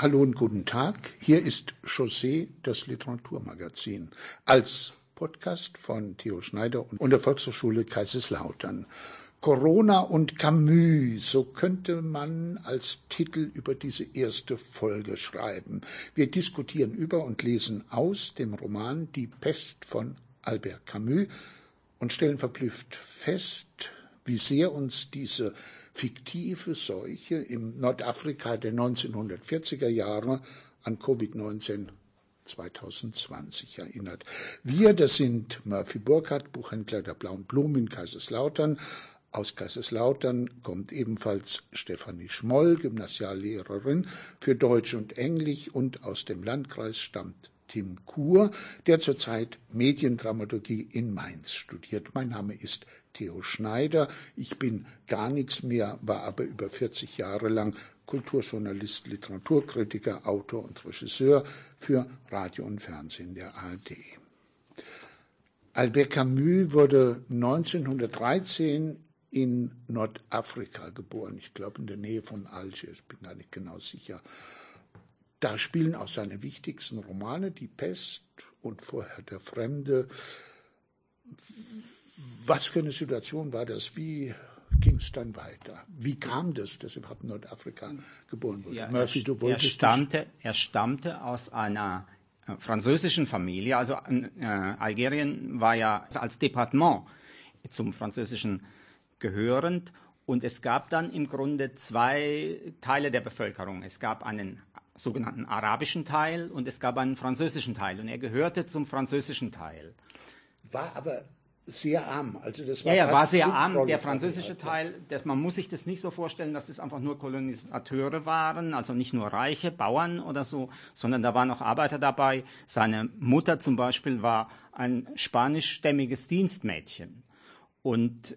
Hallo und guten Tag. Hier ist Chaussee, das Literaturmagazin, als Podcast von Theo Schneider und der Volkshochschule Kaiserslautern. Corona und Camus, so könnte man als Titel über diese erste Folge schreiben. Wir diskutieren über und lesen aus dem Roman Die Pest von Albert Camus und stellen verblüfft fest, wie sehr uns diese fiktive Seuche im Nordafrika der 1940er Jahre an Covid-19 2020 erinnert. Wir, das sind Murphy Burkhardt, Buchhändler der Blauen Blumen in Kaiserslautern. Aus Kaiserslautern kommt ebenfalls Stefanie Schmoll, Gymnasiallehrerin für Deutsch und Englisch, und aus dem Landkreis stammt Tim Kur, der zurzeit Mediendramaturgie in Mainz studiert. Mein Name ist Theo Schneider. Ich bin gar nichts mehr, war aber über 40 Jahre lang Kulturjournalist, Literaturkritiker, Autor und Regisseur für Radio und Fernsehen der ARD. Albert Camus wurde 1913 in Nordafrika geboren, ich glaube in der Nähe von Alger, ich bin gar nicht genau sicher. Da spielen auch seine wichtigsten Romane, Die Pest und vorher Der Fremde. Was für eine Situation war das? Wie ging es dann weiter? Wie kam das, dass er überhaupt in Nordafrika geboren wurde? Ja, Murphy, du wolltest er stammte aus einer französischen Familie. Also Algerien war ja als Departement zum Französischen gehörend. Und es gab dann im Grunde zwei Teile der Bevölkerung. Es gab einen sogenannten arabischen Teil und es gab einen französischen Teil. Und er gehörte zum französischen Teil. War aber sehr arm. Also das war war sehr arm. Der französische Teil, man muss sich das nicht so vorstellen, dass das einfach nur Kolonisateure waren, also nicht nur reiche Bauern oder so, sondern da waren auch Arbeiter dabei. Seine Mutter zum Beispiel war ein spanischstämmiges Dienstmädchen. Und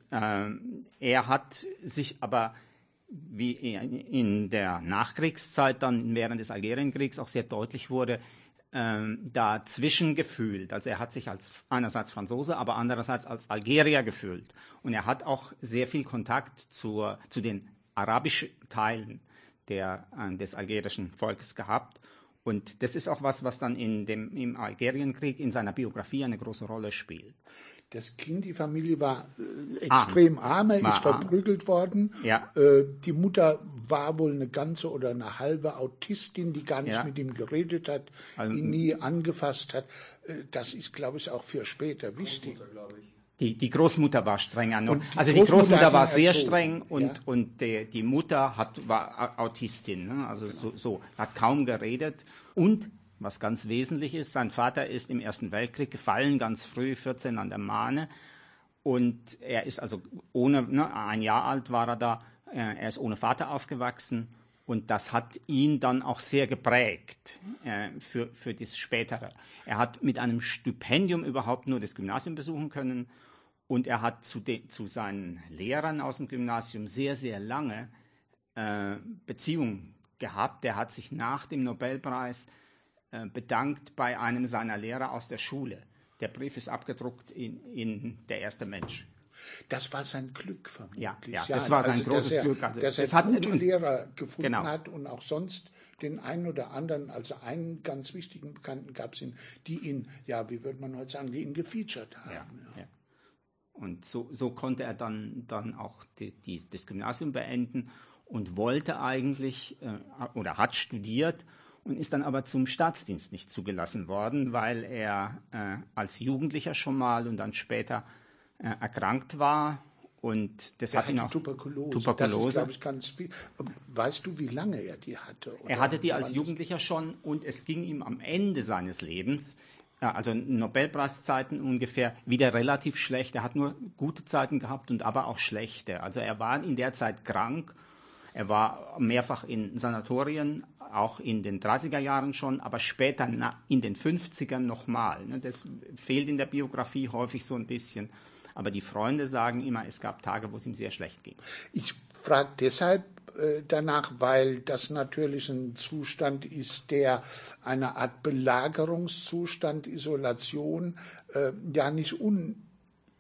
er hat sich aber, wie in der Nachkriegszeit, dann während des Algerienkriegs auch sehr deutlich wurde, dazwischen gefühlt. Also er hat sich als einerseits Franzose, aber andererseits als Algerier gefühlt. Und er hat auch sehr viel Kontakt zu den arabischen Teilen des algerischen Volkes gehabt. Und das ist auch was dann im Algerienkrieg in seiner Biografie eine große Rolle spielt. Das Kind, die Familie war extrem arm, ist verprügelt worden. Ja. Die Mutter war wohl eine ganze oder eine halbe Autistin, die gar nicht mit ihm geredet hat, ihn nie angefasst hat. Das ist, glaube ich, auch für später wichtig. Die Großmutter war strenger noch. Also die Großmutter war sehr streng und die Mutter war Autistin, ne? Also so hat kaum geredet. Und was ganz wesentlich ist, sein Vater ist im Ersten Weltkrieg gefallen, ganz früh, 14 an der Mahne. Und er ist also ein Jahr alt war er da, er ist ohne Vater aufgewachsen. Und das hat ihn dann auch sehr geprägt für das Spätere. Er hat mit einem Stipendium überhaupt nur das Gymnasium besuchen können. Und er hat zu seinen Lehrern aus dem Gymnasium sehr, sehr lange Beziehungen gehabt. Er hat sich nach dem Nobelpreis bedankt bei einem seiner Lehrer aus der Schule. Der Brief ist abgedruckt in Der erste Mensch. Das war sein Glück vermutlich. Ja, das war sein großes Glück. Also, dass er gute Lehrer gefunden hat und auch sonst den einen oder anderen, also einen ganz wichtigen Bekannten gab es, die ihn, wie würde man heute sagen, die ihn gefeatured haben. Ja. Und so konnte er dann auch das Gymnasium beenden und wollte eigentlich oder hat studiert und ist dann aber zum Staatsdienst nicht zugelassen worden, weil er als Jugendlicher schon mal und dann später erkrankt war. Und das hat ihn auch Tuberkulose. Das ist, glaube ich, ganz viel. Weißt du, wie lange er die hatte? Er hatte die als Jugendlicher schon und es ging ihm am Ende seines Lebens, also Nobelpreiszeiten ungefähr, wieder relativ schlecht. Er hat nur gute Zeiten gehabt und aber auch schlechte. Also er war in der Zeit krank. Er war mehrfach in Sanatorien, auch in den 30er Jahren schon, aber später in den 50ern nochmal. Das fehlt in der Biografie häufig so ein bisschen. Aber die Freunde sagen immer, es gab Tage, wo es ihm sehr schlecht ging. Ich frage deshalb danach, weil das natürlich ein Zustand ist, der eine Art Belagerungszustand, Isolation, nicht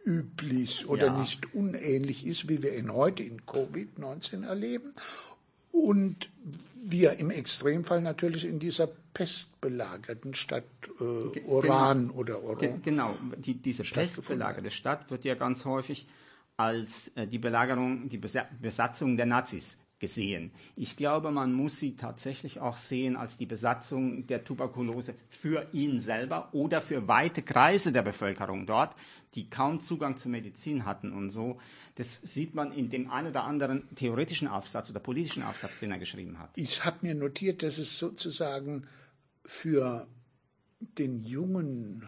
unüblich oder nicht unähnlich ist, wie wir ihn heute in Covid-19 erleben. Und wir im Extremfall natürlich in dieser pestbelagerten Stadt Oran oder Oran. Genau, diese pestbelagerte Stadt wird ja ganz häufig als die Besatzung der Nazis gesehen. Ich glaube, man muss sie tatsächlich auch sehen als die Besatzung der Tuberkulose für ihn selber oder für weite Kreise der Bevölkerung dort, die kaum Zugang zur Medizin hatten und so. Das sieht man in dem einen oder anderen theoretischen Aufsatz oder politischen Aufsatz, den er geschrieben hat. Ich habe mir notiert, dass es sozusagen für den jungen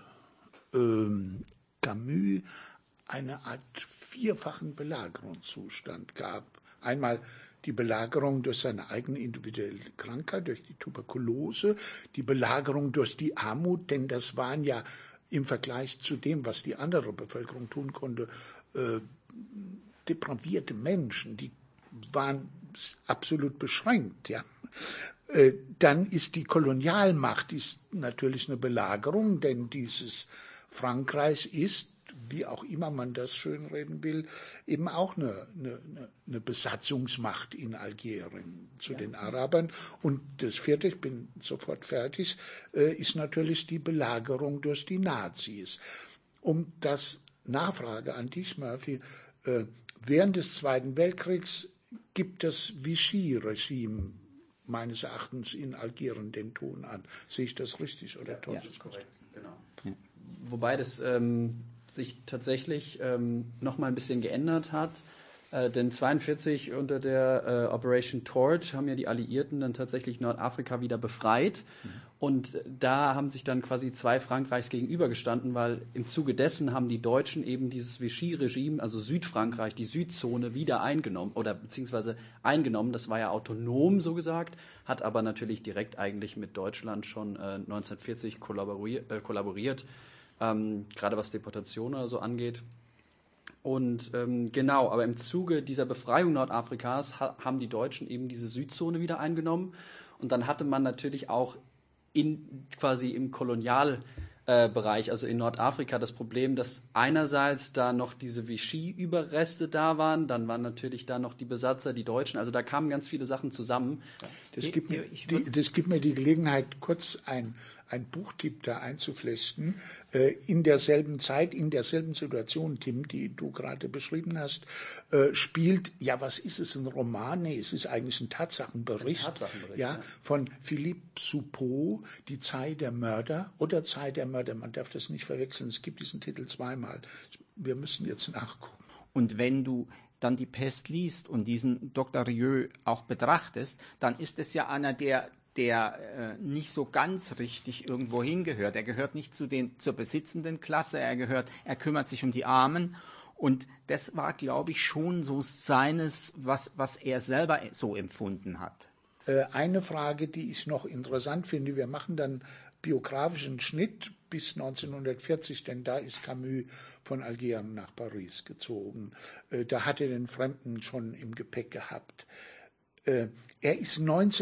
Camus eine Art vierfachen Belagerungszustand gab. Einmal die Belagerung durch seine eigene individuelle Krankheit, durch die Tuberkulose, die Belagerung durch die Armut, denn das waren ja im Vergleich zu dem, was die andere Bevölkerung tun konnte, depravierte Menschen, die waren absolut beschränkt. Ja. Dann ist die Kolonialmacht ist natürlich eine Belagerung, denn dieses Frankreich ist, wie auch immer man das schönreden will, eben auch eine Besatzungsmacht in Algerien zu den Arabern. Und das vierte, ich bin sofort fertig, ist natürlich die Belagerung durch die Nazis. Um das Nachfrage an dich, Murphy, während des Zweiten Weltkriegs gibt das Vichy-Regime meines Erachtens in Algerien den Ton an. Sehe ich das richtig oder täusche ich? Das ist korrekt, genau. Ja. Wobei das sich tatsächlich noch mal ein bisschen geändert hat. Denn 1942 unter der Operation Torch haben ja die Alliierten dann tatsächlich Nordafrika wieder befreit. Und da haben sich dann quasi zwei Frankreichs gegenübergestanden, weil im Zuge dessen haben die Deutschen eben dieses Vichy-Regime, also Südfrankreich, die Südzone, wieder eingenommen oder beziehungsweise eingenommen. Das war ja autonom, so gesagt, hat aber natürlich direkt eigentlich mit Deutschland schon 1940 kollaboriert, gerade was Deportation oder so angeht. Und genau, aber im Zuge dieser Befreiung Nordafrikas haben die Deutschen eben diese Südzone wieder eingenommen. Und dann hatte man natürlich auch quasi im Kolonialbereich, also in Nordafrika, das Problem, dass einerseits da noch diese Vichy-Überreste da waren, dann waren natürlich da noch die Besatzer, die Deutschen, also da kamen ganz viele Sachen zusammen. Das gibt mir die Gelegenheit, kurz ein Buchtipp da einzuflechten. In derselben Zeit, in derselben Situation, Tim, die du gerade beschrieben hast, spielt, ja, was ist es, ein Roman? Nee, es ist eigentlich ein Tatsachenbericht. Ja, von Philippe Soupeau, Die Zeit der Mörder oder Zeit der Mörder. Man darf das nicht verwechseln. Es gibt diesen Titel zweimal. Wir müssen jetzt nachgucken. Und wenn du dann die Pest liest und diesen Dr. Rieu auch betrachtest, dann ist es ja einer, der nicht so ganz richtig irgendwo hingehört. Er gehört nicht zur besitzenden Klasse, er kümmert sich um die Armen. Und das war, glaube ich, schon so seines, was er selber so empfunden hat. Eine Frage, die ich noch interessant finde, wir machen dann biografischen Schnitt bis 1940, denn da ist Camus von Algerien nach Paris gezogen. Da hat er den Fremden schon im Gepäck gehabt. Er ist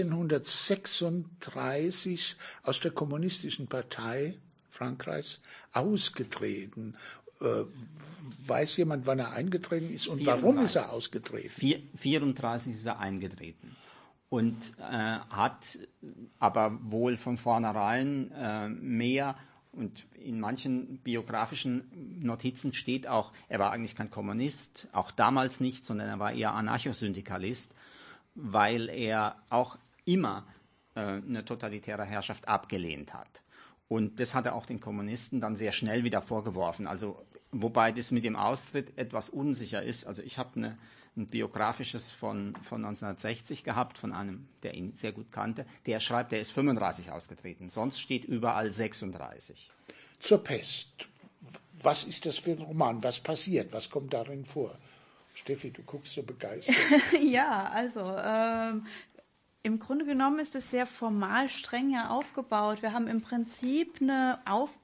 1936 aus der Kommunistischen Partei Frankreichs ausgetreten. Weiß jemand, wann er eingetreten ist und 34. Warum ist er ausgetreten? 34 ist er eingetreten und hat aber wohl von vornherein mehr, und in manchen biografischen Notizen steht auch, er war eigentlich kein Kommunist, auch damals nicht, sondern er war eher Anarchosyndikalist, weil er auch immer eine totalitäre Herrschaft abgelehnt hat. Und das hat er auch den Kommunisten dann sehr schnell wieder vorgeworfen. Also, wobei das mit dem Austritt etwas unsicher ist. Also ich habe ein biografisches von 1960 gehabt, von einem, der ihn sehr gut kannte. Der schreibt, er ist 35 ausgetreten. Sonst steht überall 36. Zur Pest. Was ist das für ein Roman? Was passiert? Was kommt darin vor? Steffi, du guckst so begeistert. Ja, also im Grunde genommen ist es sehr formal streng ja aufgebaut. Wir haben im Prinzip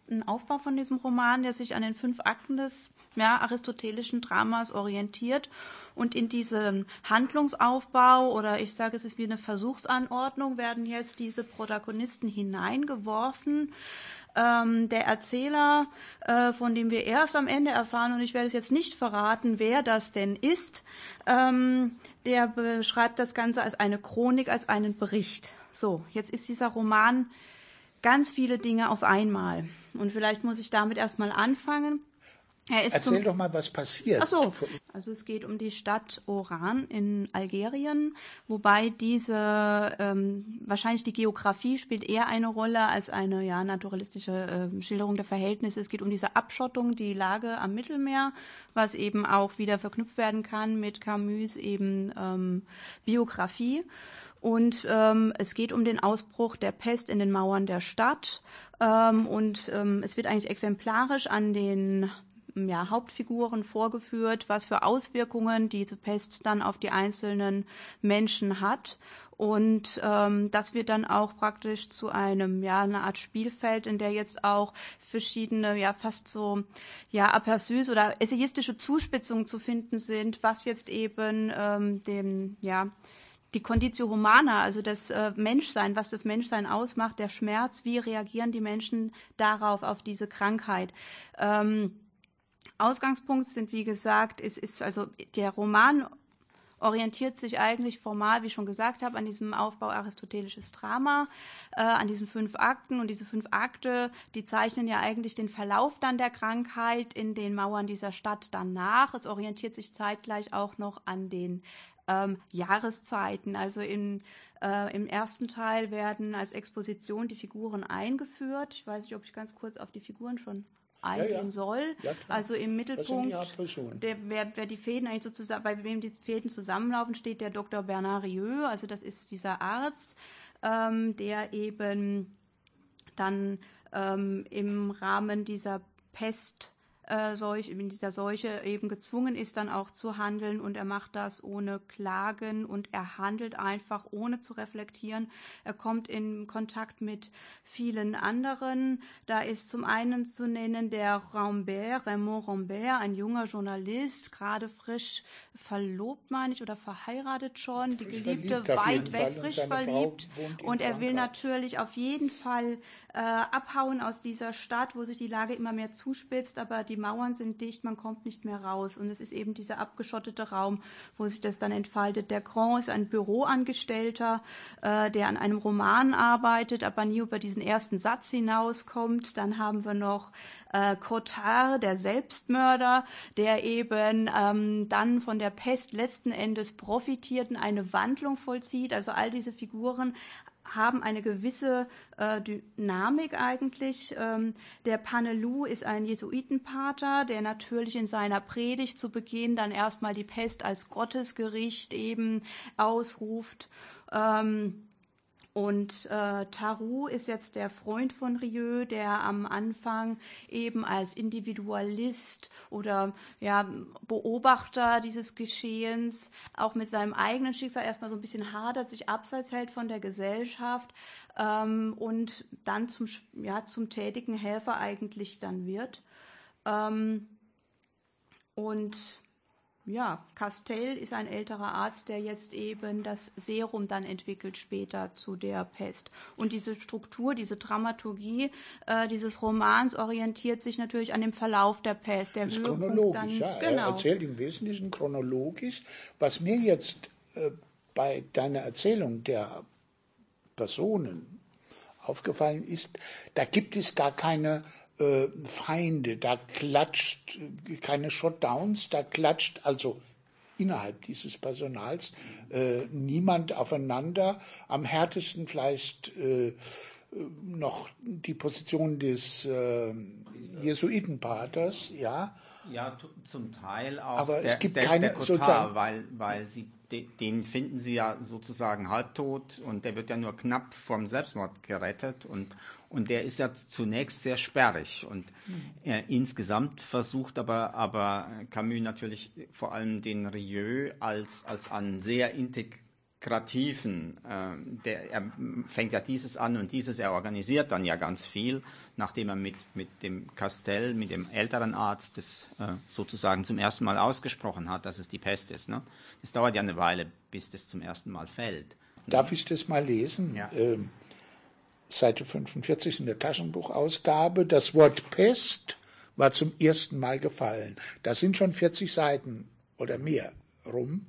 ein Aufbau von diesem Roman, der sich an den 5 Akten des aristotelischen Dramas orientiert. Und in diesem Handlungsaufbau, oder ich sage, es ist wie eine Versuchsanordnung, werden jetzt diese Protagonisten hineingeworfen. Der Erzähler, von dem wir erst am Ende erfahren, und ich werde es jetzt nicht verraten, wer das denn ist, der beschreibt das Ganze als eine Chronik, als einen Bericht. So, jetzt ist dieser Roman ganz viele Dinge auf einmal. Und vielleicht muss ich damit erstmal anfangen. Erzähl doch mal, was passiert. Ach so, also es geht um die Stadt Oran in Algerien, wobei diese, wahrscheinlich die Geografie spielt eher eine Rolle als eine naturalistische Schilderung der Verhältnisse. Es geht um diese Abschottung, die Lage am Mittelmeer, was eben auch wieder verknüpft werden kann mit Camus' eben Biografie. Und es geht um den Ausbruch der Pest in den Mauern der Stadt. Es wird eigentlich exemplarisch an den Hauptfiguren vorgeführt, was für Auswirkungen diese Pest dann auf die einzelnen Menschen hat. Und das wird dann auch praktisch zu einem, eine Art Spielfeld, in der jetzt auch verschiedene, fast so, Aperçus oder essayistische Zuspitzungen zu finden sind, was jetzt eben die Conditio Humana, also das Menschsein, was das Menschsein ausmacht, der Schmerz, wie reagieren die Menschen darauf, auf diese Krankheit. Ausgangspunkt sind, wie gesagt, also der Roman orientiert sich eigentlich formal, wie ich schon gesagt habe, an diesem Aufbau aristotelisches Drama, an diesen 5 Akten. Und diese 5 Akte, die zeichnen ja eigentlich den Verlauf dann der Krankheit in den Mauern dieser Stadt dann nach. Es orientiert sich zeitgleich auch noch an den Jahreszeiten. Also im ersten Teil werden als Exposition die Figuren eingeführt. Ich weiß nicht, ob ich ganz kurz auf die Figuren schon eingehen soll. Ja, also im Mittelpunkt, wer die Fäden eigentlich sozusagen, bei wem die Fäden zusammenlaufen, steht der Dr. Bernard Rieu, also das ist dieser Arzt, der eben dann im Rahmen dieser in dieser Seuche eben gezwungen ist, dann auch zu handeln, und er macht das ohne Klagen und er handelt einfach, ohne zu reflektieren. Er kommt in Kontakt mit vielen anderen. Da ist zum einen zu nennen der Raymond Rambert, ein junger Journalist, gerade frisch verlobt, meine ich, oder verheiratet schon, die Geliebte weit weg, frisch verliebt, und er will natürlich auf jeden Fall abhauen aus dieser Stadt, wo sich die Lage immer mehr zuspitzt, aber die Mauern sind dicht, man kommt nicht mehr raus, und es ist eben dieser abgeschottete Raum, wo sich das dann entfaltet. Der Grand ist ein Büroangestellter, der an einem Roman arbeitet, aber nie über diesen ersten Satz hinauskommt. Dann haben wir noch Cottard, der Selbstmörder, der eben dann von der Pest letzten Endes profitiert und eine Wandlung vollzieht. Also all diese Figuren haben eine gewisse Dynamik eigentlich. Der Panelou ist ein Jesuitenpater, der natürlich in seiner Predigt zu Beginn dann erstmal die Pest als Gottesgericht eben ausruft. Und Tarou ist jetzt der Freund von Rieu, der am Anfang eben als Individualist oder Beobachter dieses Geschehens auch mit seinem eigenen Schicksal erstmal so ein bisschen hadert, sich abseits hält von der Gesellschaft und dann zum tätigen Helfer eigentlich dann wird. Castell ist ein älterer Arzt, der jetzt eben das Serum dann entwickelt später zu der Pest. Und diese Struktur, diese Dramaturgie dieses Romans orientiert sich natürlich an dem Verlauf der Pest. Der ist chronologisch, genau. Er erzählt im Wesentlichen chronologisch. Was mir jetzt bei deiner Erzählung der Personen aufgefallen ist, da gibt es gar keine Feinde, da klatscht keine Shutdowns, da klatscht also innerhalb dieses Personals niemand aufeinander. Am härtesten vielleicht noch die Position des Jesuitenpaters, ja. Ja, zum Teil auch. Aber es gibt keine der Cottard, weil den finden sie ja sozusagen halbtot, und der wird ja nur knapp vom Selbstmord gerettet, und der ist ja zunächst sehr sperrig, und insgesamt versucht aber Camus natürlich vor allem den Rieu als einen sehr Kreativen, er fängt ja dieses an und dieses, er organisiert dann ja ganz viel, nachdem er mit dem Castell, mit dem älteren Arzt, das sozusagen zum ersten Mal ausgesprochen hat, dass es die Pest ist. Ne? Das dauert ja eine Weile, bis das zum ersten Mal fällt. Darf ich das mal lesen? Ja. Seite 45 in der Taschenbuchausgabe. Das Wort Pest war zum ersten Mal gefallen. Da sind schon 40 Seiten oder mehr rum.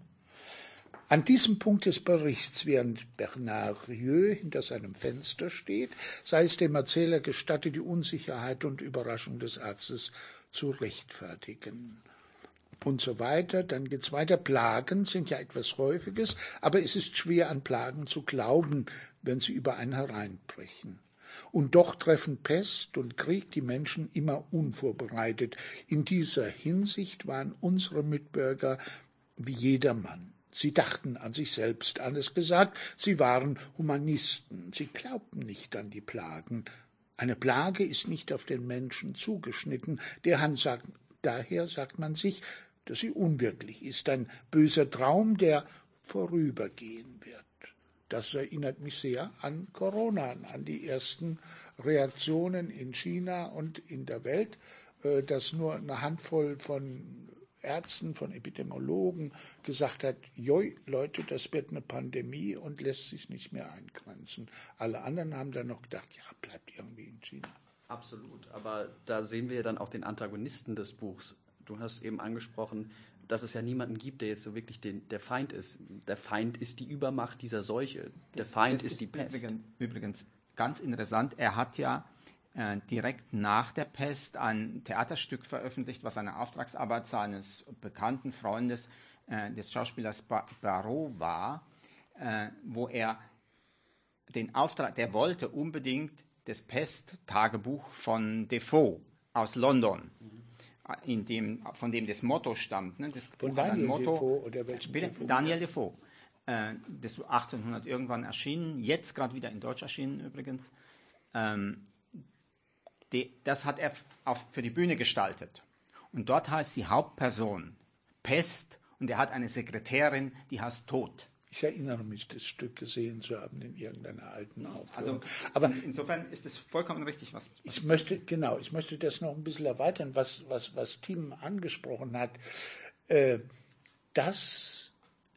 An diesem Punkt des Berichts, während Bernard Rieu hinter seinem Fenster steht, sei es dem Erzähler gestattet, die Unsicherheit und Überraschung des Arztes zu rechtfertigen. Und so weiter. Dann geht's weiter. Plagen sind ja etwas Häufiges, aber es ist schwer, an Plagen zu glauben, wenn sie über einen hereinbrechen. Und doch treffen Pest und Krieg die Menschen immer unvorbereitet. In dieser Hinsicht waren unsere Mitbürger wie jedermann. Sie dachten an sich selbst, anders gesagt, sie waren Humanisten. Sie glaubten nicht an die Plagen. Eine Plage ist nicht auf den Menschen zugeschnitten. Daher sagt man sich, dass sie unwirklich ist, ein böser Traum, der vorübergehen wird. Das erinnert mich sehr an Corona, an die ersten Reaktionen in China und in der Welt, dass nur eine Handvoll von Ärzten, von Epidemiologen gesagt hat, joi, Leute, das wird eine Pandemie und lässt sich nicht mehr eingrenzen. Alle anderen haben dann noch gedacht, ja, bleibt irgendwie in China. Absolut, aber da sehen wir ja dann auch den Antagonisten des Buchs. Du hast eben angesprochen, dass es ja niemanden gibt, der jetzt so wirklich der Feind ist. Der Feind ist die Übermacht dieser Seuche. Der Feind ist die Pest. Übrigens ganz interessant, er hat ja direkt nach der Pest ein Theaterstück veröffentlicht, was eine Auftragsarbeit seines bekannten Freundes, des Schauspielers Barrault war, wo er den Auftrag, der wollte unbedingt das Pest-Tagebuch von Defoe aus London, von dem das Motto stammt. Ne? Das von Daniel Defoe oder welchem Defoe? Daniel Defoe. Das 1800 irgendwann erschienen, jetzt gerade wieder in Deutsch erschienen übrigens. Das hat er für die Bühne gestaltet. Und dort heißt die Hauptperson Pest und er hat eine Sekretärin, die heißt Tod. Ich erinnere mich, das Stück gesehen zu haben in irgendeiner alten Aufführung. Also, aber insofern ist es vollkommen richtig, was ich möchte das noch ein bisschen erweitern, was Tim angesprochen hat. Das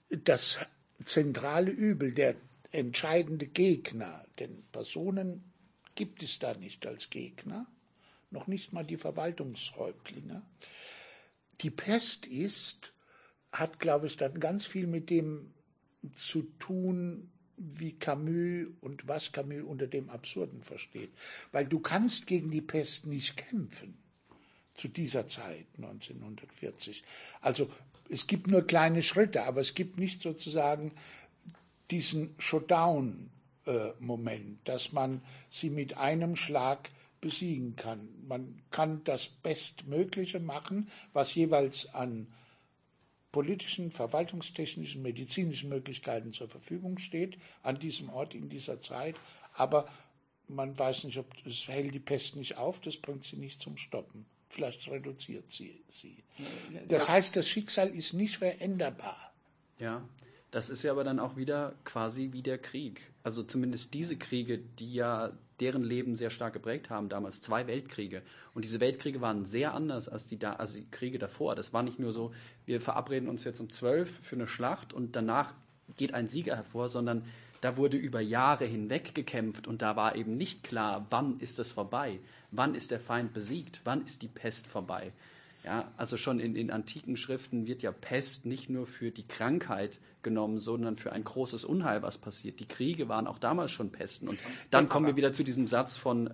zentrale Übel, der entscheidende Gegner, denn Personen gibt es da nicht als Gegner, noch nicht mal die Verwaltungshäuptlinge. Die Pest hat, glaube ich, dann ganz viel mit dem zu tun, wie Camus und was Camus unter dem Absurden versteht. Weil du kannst gegen die Pest nicht kämpfen, zu dieser Zeit, 1940. Also es gibt nur kleine Schritte, aber es gibt nicht sozusagen diesen Showdown-Moment, dass man sie mit einem Schlag besiegen kann. Man kann das Bestmögliche machen, was jeweils an politischen, verwaltungstechnischen, medizinischen Möglichkeiten zur Verfügung steht, an diesem Ort, in dieser Zeit. Aber man weiß nicht, ob es hält die Pest nicht auf, das bringt sie nicht zum Stoppen. Vielleicht reduziert sie. Das heißt, das Schicksal ist nicht veränderbar. Ja, das ist ja aber dann auch wieder quasi wie der Krieg. Also zumindest diese Kriege, die ja deren Leben sehr stark geprägt haben, damals 2 Weltkriege. Und diese Weltkriege waren sehr anders als die Kriege davor. Das war nicht nur so, wir verabreden uns jetzt um 12 für eine Schlacht und danach geht ein Sieger hervor, sondern da wurde über Jahre hinweg gekämpft und da war eben nicht klar, wann ist es vorbei, wann ist der Feind besiegt, wann ist die Pest vorbei. Ja, also schon in antiken Schriften wird ja Pest nicht nur für die Krankheit genommen, sondern für ein großes Unheil, was passiert. Die Kriege waren auch damals schon Pesten. Und dann kommen wir wieder zu diesem Satz von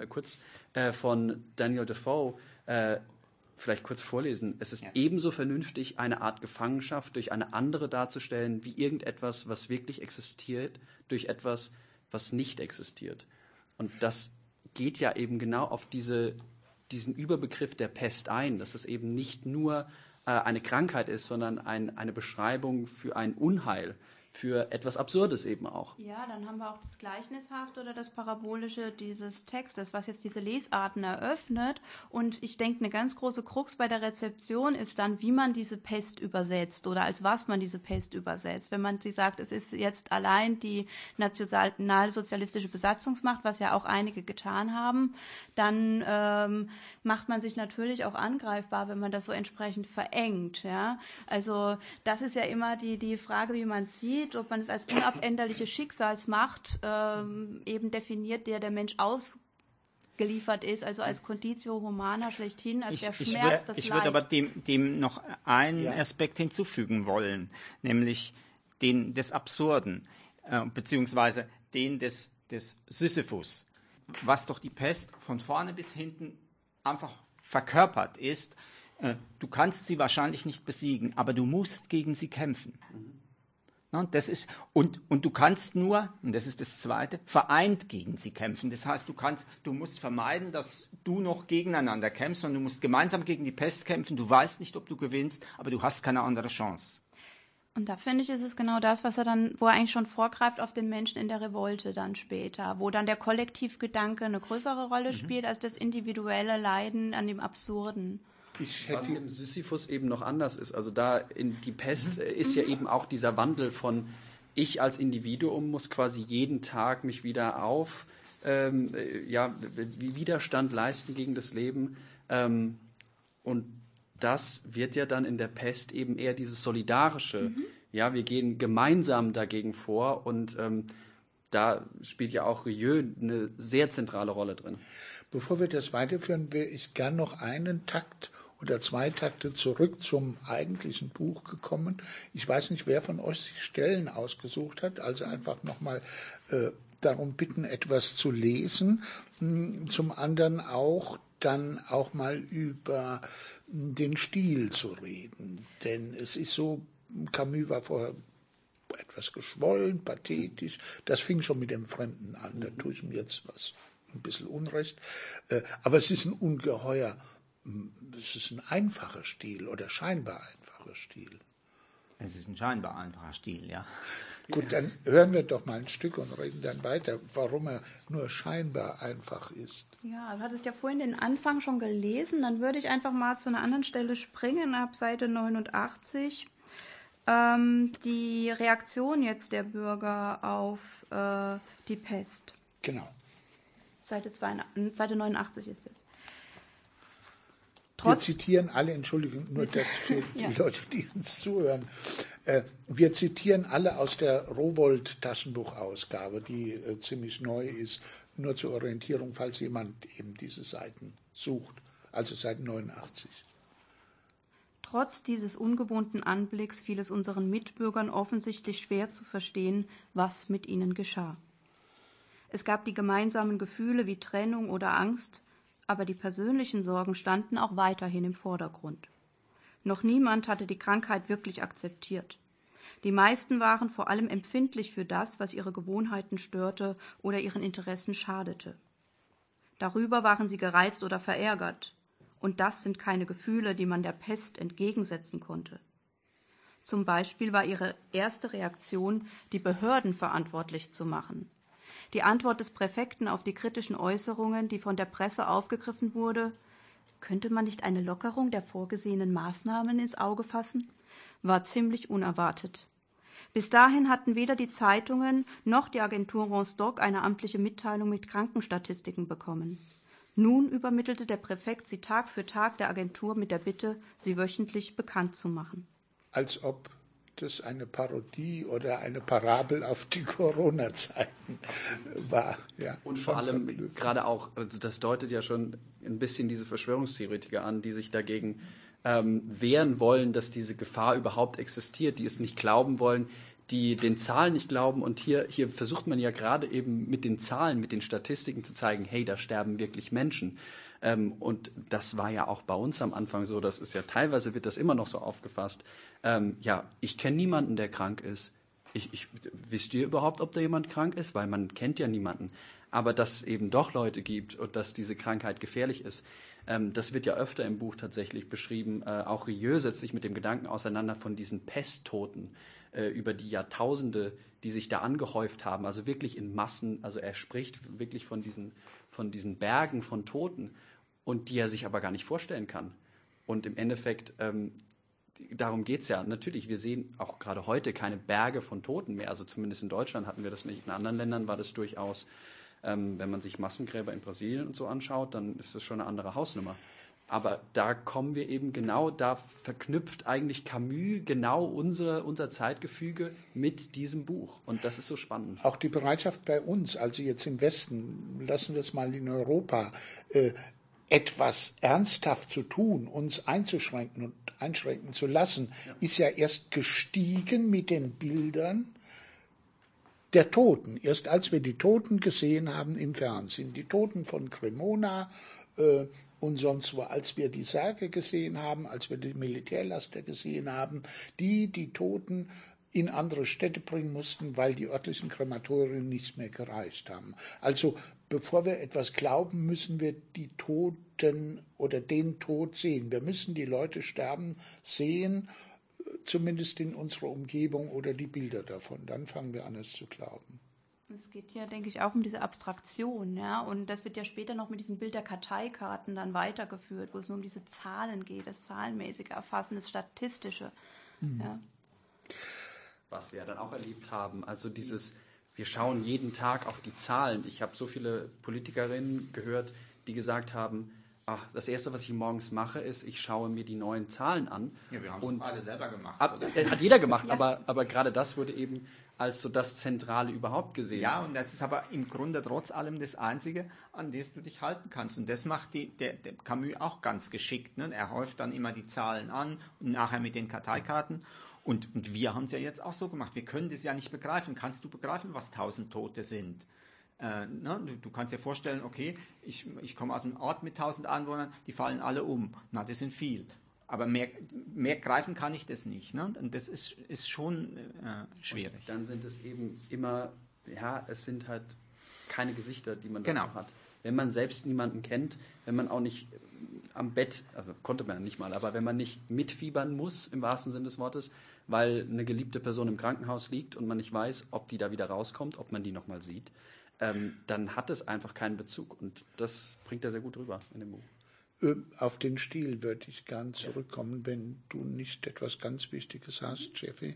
Daniel Defoe, vielleicht kurz vorlesen. Es ist ebenso vernünftig, eine Art Gefangenschaft durch eine andere darzustellen, wie irgendetwas, was wirklich existiert, durch etwas, was nicht existiert. Und das geht ja eben genau auf diesen Überbegriff der Pest ein, dass es eben nicht nur eine Krankheit ist, sondern eine Beschreibung für ein Unheil, für etwas Absurdes eben auch. Ja, dann haben wir auch das Gleichnishafte oder das Parabolische dieses Textes, was jetzt diese Lesarten eröffnet. Und ich denke, eine ganz große Krux bei der Rezeption ist dann, wie man diese Pest übersetzt oder als was man diese Pest übersetzt. Wenn man sie sagt, es ist jetzt allein die nationalsozialistische Besatzungsmacht, was ja auch einige getan haben, dann macht man sich natürlich auch angreifbar, wenn man das so entsprechend verengt. Ja? Also das ist ja immer die Frage, wie man es sieht, ob man es als unabänderliche Schicksalsmacht eben definiert, der Mensch ausgeliefert ist, also als Conditio Humana schlechthin, als der Schmerz, das Leid. Ich würde aber dem noch einen Aspekt hinzufügen wollen, nämlich den des Absurden, beziehungsweise den des Sisyphus, was doch die Pest von vorne bis hinten einfach verkörpert ist. Du kannst sie wahrscheinlich nicht besiegen, aber du musst gegen sie kämpfen. Na, das ist, und du kannst nur, und das ist das Zweite, vereint gegen sie kämpfen. Das heißt, du musst vermeiden, dass du noch gegeneinander kämpfst, sondern du musst gemeinsam gegen die Pest kämpfen. Du weißt nicht, ob du gewinnst, aber du hast keine andere Chance. Und da finde ich, ist es genau das, wo er eigentlich schon vorgreift auf den Menschen in der Revolte dann später, wo dann der Kollektivgedanke eine größere Rolle spielt als das individuelle Leiden an dem Absurden. Was im Sisyphus eben noch anders ist. Also da in die Pest ist ja eben auch dieser Wandel von ich als Individuum muss quasi jeden Tag mich wieder Widerstand leisten gegen das Leben. Und das wird ja dann in der Pest eben eher dieses Solidarische. Ja, wir gehen gemeinsam dagegen vor und da spielt ja auch Rieu eine sehr zentrale Rolle drin. Bevor wir das weiterführen, wäre ich gern noch einen Takt oder 2 Takte zurück zum eigentlichen Buch gekommen. Ich weiß nicht, wer von euch sich Stellen ausgesucht hat, also einfach nochmal darum bitten, etwas zu lesen. Zum anderen dann auch mal über den Stil zu reden. Denn es ist so, Camus war vorher etwas geschwollen, pathetisch. Das fing schon mit dem Fremden an. Da tue ich mir jetzt ein bisschen Unrecht. Aber es ist es ist ein einfacher Stil oder scheinbar einfacher Stil. Es ist ein scheinbar einfacher Stil, ja. Gut, dann hören wir doch mal ein Stück und reden dann weiter, warum er nur scheinbar einfach ist. Ja, du hattest ja vorhin den Anfang schon gelesen, dann würde ich einfach mal zu einer anderen Stelle springen, ab Seite 89. Die Reaktion jetzt der Bürger auf die Pest. Genau. Seite 89 ist es. Wir zitieren alle, Entschuldigung, nur das für die Leute, die uns zuhören. Wir zitieren alle aus der Rowohlt-Taschenbuchausgabe, die ziemlich neu ist, nur zur Orientierung, falls jemand eben diese Seiten sucht, also Seite 89. Trotz dieses ungewohnten Anblicks fiel es unseren Mitbürgern offensichtlich schwer zu verstehen, was mit ihnen geschah. Es gab die gemeinsamen Gefühle wie Trennung oder Angst, aber die persönlichen Sorgen standen auch weiterhin im Vordergrund. Noch niemand hatte die Krankheit wirklich akzeptiert. Die meisten waren vor allem empfindlich für das, was ihre Gewohnheiten störte oder ihren Interessen schadete. Darüber waren sie gereizt oder verärgert. Und das sind keine Gefühle, die man der Pest entgegensetzen konnte. Zum Beispiel war ihre erste Reaktion, die Behörden verantwortlich zu machen. Die Antwort des Präfekten auf die kritischen Äußerungen, die von der Presse aufgegriffen wurde, könnte man nicht eine Lockerung der vorgesehenen Maßnahmen ins Auge fassen, war ziemlich unerwartet. Bis dahin hatten weder die Zeitungen noch die Agentur Ronsdok eine amtliche Mitteilung mit Krankenstatistiken bekommen. Nun übermittelte der Präfekt sie Tag für Tag der Agentur mit der Bitte, sie wöchentlich bekannt zu machen. Als ob das eine Parodie oder eine Parabel auf die Corona-Zeiten war. Ja, und vor allem gerade auch, also das deutet ja schon ein bisschen diese Verschwörungstheoretiker an, die sich dagegen wehren wollen, dass diese Gefahr überhaupt existiert, die es nicht glauben wollen, die den Zahlen nicht glauben. Und hier versucht man ja gerade eben mit den Zahlen, mit den Statistiken zu zeigen, hey, da sterben wirklich Menschen. Und das war ja auch bei uns am Anfang so, das ist ja teilweise wird das immer noch so aufgefasst. Ich kenne niemanden, der krank ist. Wisst ihr überhaupt, ob da jemand krank ist? Weil man kennt ja niemanden. aber dass es eben doch Leute gibt und dass diese Krankheit gefährlich ist. Das wird ja öfter im Buch tatsächlich beschrieben. Auch Rieu setzt sich mit dem Gedanken auseinander von diesen Pesttoten über die Jahrtausende, die sich da angehäuft haben, also wirklich in Massen. Also er spricht wirklich von diesen Bergen von Toten und die er sich aber gar nicht vorstellen kann. Und im Endeffekt, darum geht es ja. Natürlich, wir sehen auch gerade heute keine Berge von Toten mehr. Also zumindest in Deutschland hatten wir das nicht. In anderen Ländern war das durchaus, wenn man sich Massengräber in Brasilien und so anschaut, dann ist das schon eine andere Hausnummer. Aber da kommen wir eben genau, da verknüpft eigentlich Camus genau unser Zeitgefüge mit diesem Buch. Und das ist so spannend. Auch die Bereitschaft bei uns, also jetzt im Westen, lassen wir es mal in Europa, etwas ernsthaft zu tun, uns einzuschränken und einschränken zu lassen, ist ja erst gestiegen mit den Bildern der Toten. Erst als wir die Toten gesehen haben im Fernsehen, die Toten von Cremona und sonst wo, als wir die Särge gesehen haben, als wir die Militärlaster gesehen haben, die Toten in andere Städte bringen mussten, weil die örtlichen Krematorien nicht mehr gereicht haben. Also bevor wir etwas glauben, müssen wir die Toten oder den Tod sehen. Wir müssen die Leute sterben sehen, zumindest in unserer Umgebung oder die Bilder davon. Dann fangen wir an, es zu glauben. Es geht ja, denke ich, auch um diese Abstraktion, ja, und das wird ja später noch mit diesem Bild der Karteikarten dann weitergeführt, wo es nur um diese Zahlen geht, das zahlenmäßige Erfassen, das Statistische, ja. Was wir dann auch erlebt haben, also wir schauen jeden Tag auf die Zahlen. Ich habe so viele Politikerinnen gehört, die gesagt haben, das Erste, was ich morgens mache, ist, ich schaue mir die neuen Zahlen an. Ja, wir haben es alle selber gemacht. Hat jeder gemacht, ja. aber gerade das wurde eben als so das Zentrale überhaupt gesehen. Ja, und das ist aber im Grunde trotz allem das Einzige, an das du dich halten kannst. Und das macht der Camus auch ganz geschickt. Ne? Er häuft dann immer die Zahlen an und nachher mit den Karteikarten. Und wir haben es ja jetzt auch so gemacht. Wir können das ja nicht begreifen. Kannst du begreifen, was 1000 Tote sind? Du kannst dir vorstellen, okay, ich komme aus einem Ort mit 1000 Einwohnern, die fallen alle um. Na, das sind viel. Aber mehr greifen kann ich das nicht. Ne? Und das ist schon schwierig. Und dann sind es eben immer, es sind halt keine Gesichter, die man dazu hat. Wenn man selbst niemanden kennt, wenn man auch nicht am Bett, also konnte man nicht mal, aber wenn man nicht mitfiebern muss, im wahrsten Sinne des Wortes, weil eine geliebte Person im Krankenhaus liegt und man nicht weiß, ob die da wieder rauskommt, ob man die nochmal sieht, dann hat es einfach keinen Bezug. Und das bringt er sehr gut rüber in dem Buch. Auf den Stil würde ich gern zurückkommen, wenn du nicht etwas ganz Wichtiges hast, Jeffy.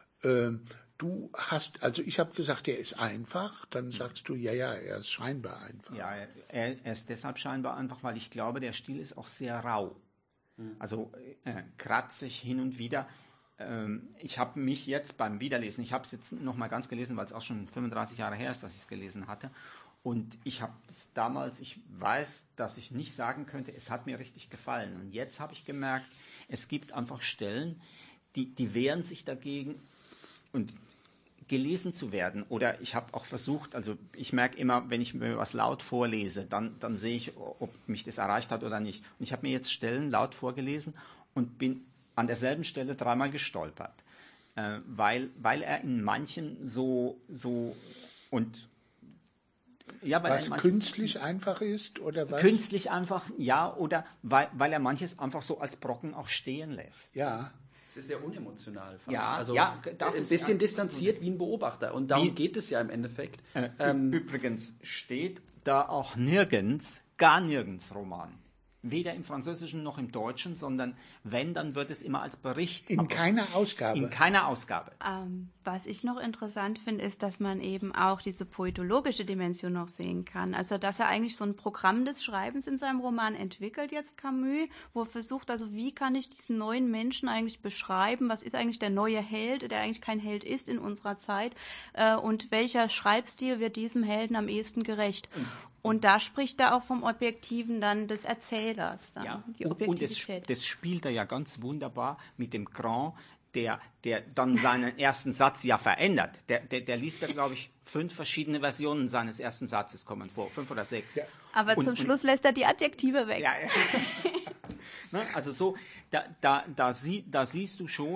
Du hast, also ich habe gesagt, er ist einfach, dann sagst du, ja, er ist scheinbar einfach. Ja, er ist deshalb scheinbar einfach, weil ich glaube, der Stil ist auch sehr rau. Also kratzig hin und wieder. Ich habe mich jetzt beim Wiederlesen, ich habe es jetzt noch mal ganz gelesen, weil es auch schon 35 Jahre her ist, dass ich es gelesen hatte. Und ich habe es damals, ich weiß, dass ich nicht sagen könnte, es hat mir richtig gefallen. Und jetzt habe ich gemerkt, es gibt einfach Stellen, die wehren sich dagegen und gelesen zu werden. Oder ich habe auch versucht, also ich merke immer, wenn ich mir was laut vorlese, dann sehe ich, ob mich das erreicht hat oder nicht. Und ich habe mir jetzt Stellen laut vorgelesen und bin an derselben Stelle 3-mal gestolpert. Weil er in manchen so und ja, was künstlich einfach ist oder was? Künstlich einfach, ja, oder weil er manches einfach so als Brocken auch stehen lässt. Ja. Es ist sehr unemotional. Das ein bisschen distanziert wie ein Beobachter. Und darum geht es ja im Endeffekt. Übrigens steht da auch gar nirgends Roman. Weder im Französischen noch im Deutschen, sondern wenn, dann wird es immer als Bericht. In keiner Ausgabe. In keiner Ausgabe. Was ich noch interessant finde, ist, dass man eben auch diese poetologische Dimension noch sehen kann. Also, dass er eigentlich so ein Programm des Schreibens in seinem Roman entwickelt, jetzt Camus, wo er versucht, also wie kann ich diesen neuen Menschen eigentlich beschreiben? Was ist eigentlich der neue Held, der eigentlich kein Held ist in unserer Zeit? Und welcher Schreibstil wird diesem Helden am ehesten gerecht? Und da spricht er auch vom Objektiven dann des Erzählers. Dann, ja, die und das spielt er ja ganz wunderbar mit dem Grand, der dann seinen ersten Satz ja verändert. Der liest da, glaube ich, 5 verschiedene Versionen seines ersten Satzes kommen vor, 5 oder 6. Ja. Aber zum Schluss lässt er die Adjektive weg. Ja. Also so, da siehst du schon,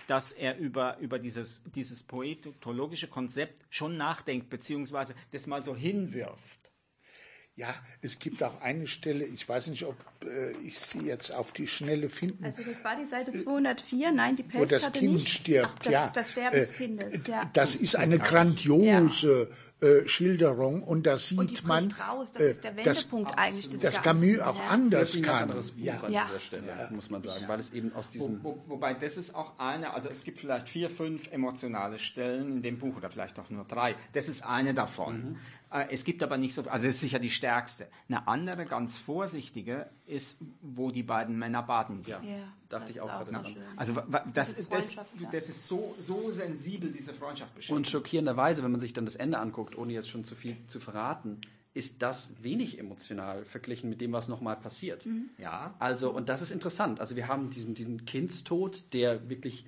dass er über dieses poetologische Konzept schon nachdenkt, beziehungsweise das mal so hinwirft. Ja, es gibt auch eine Stelle, ich weiß nicht, ob ich sie jetzt auf die Schnelle finden. Also das war die Seite 204, nein, die Pest wo das hatte Kind nicht. stirbt, Das Sterben des Kindes, ja. Das ist eine grandiose Schilderung und da sieht Und die man, bricht raus, das ist der Wendepunkt eigentlich des dass Ganzen. Camus auch anders Ein kann. anderes Buch an dieser Stelle, muss man sagen, weil es eben aus diesem... Wobei das ist auch also es gibt vielleicht 4, 5 emotionale Stellen in dem Buch oder vielleicht auch nur 3. Das ist eine davon. Es gibt aber nicht so, also es ist sicher die stärkste. Eine andere, ganz vorsichtige, ist, wo die beiden Männer baden. Ja, dachte ich auch gerade dran. Also das ist so sensibel, diese Freundschaft beschrieben. Und schockierenderweise, wenn man sich dann das Ende anguckt, ohne jetzt schon zu viel zu verraten, ist das wenig emotional verglichen mit dem, was nochmal passiert. Ja. Also, und das ist interessant. Also wir haben diesen Kindstod, der wirklich,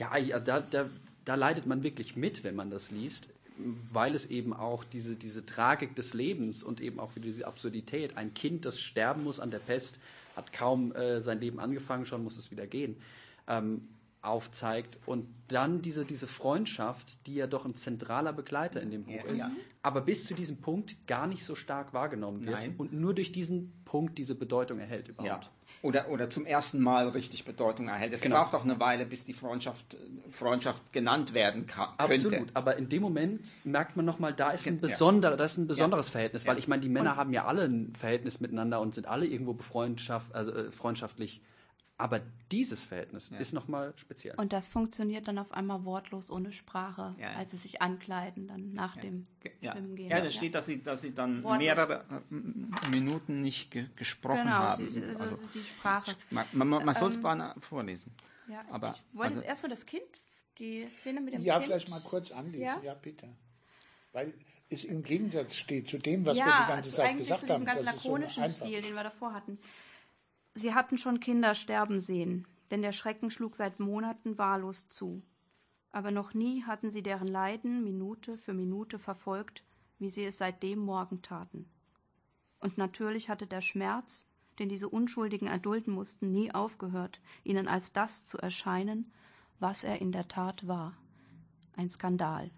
da leidet man wirklich mit, wenn man das liest, weil es eben auch diese Tragik des Lebens und eben auch wieder diese Absurdität, ein Kind, das sterben muss an der Pest, hat kaum sein Leben angefangen, schon muss es wieder gehen, aufzeigt. Und dann diese Freundschaft, die ja doch ein zentraler Begleiter in dem Buch ist, aber bis zu diesem Punkt gar nicht so stark wahrgenommen wird und nur durch diesen Punkt diese Bedeutung erhält überhaupt. Ja. Oder zum ersten Mal richtig Bedeutung erhält. Es braucht auch eine Weile, bis die Freundschaft genannt werden könnte. Absolut, aber in dem Moment merkt man nochmal, da ist ein besonderes Verhältnis, weil ich meine, die Männer haben ja alle ein Verhältnis miteinander und sind alle irgendwo freundschaftlich. Aber dieses Verhältnis ist nochmal speziell. Und das funktioniert dann auf einmal wortlos ohne Sprache, als sie sich ankleiden, dann nach dem Schwimmen gehen. Ja, da steht, dass sie dann wortlos mehrere Minuten nicht gesprochen haben. Genau, also die Sprache. Man soll es mal vorlesen. Ja, aber, ich wollte jetzt erstmal das Kind, die Szene mit dem Kind. Ja, vielleicht mal kurz anlesen. Ja, bitte. Weil es im Gegensatz steht zu dem, was wir die ganze Zeit gesagt haben. Ja, eigentlich zu diesem ganz lakonischen Stil, den wir davor hatten. Sie hatten schon Kinder sterben sehen, denn der Schrecken schlug seit Monaten wahllos zu. Aber noch nie hatten sie deren Leiden Minute für Minute verfolgt, wie sie es seit dem Morgen taten. Und natürlich hatte der Schmerz, den diese Unschuldigen erdulden mussten, nie aufgehört, ihnen als das zu erscheinen, was er in der Tat war. Ein Skandal.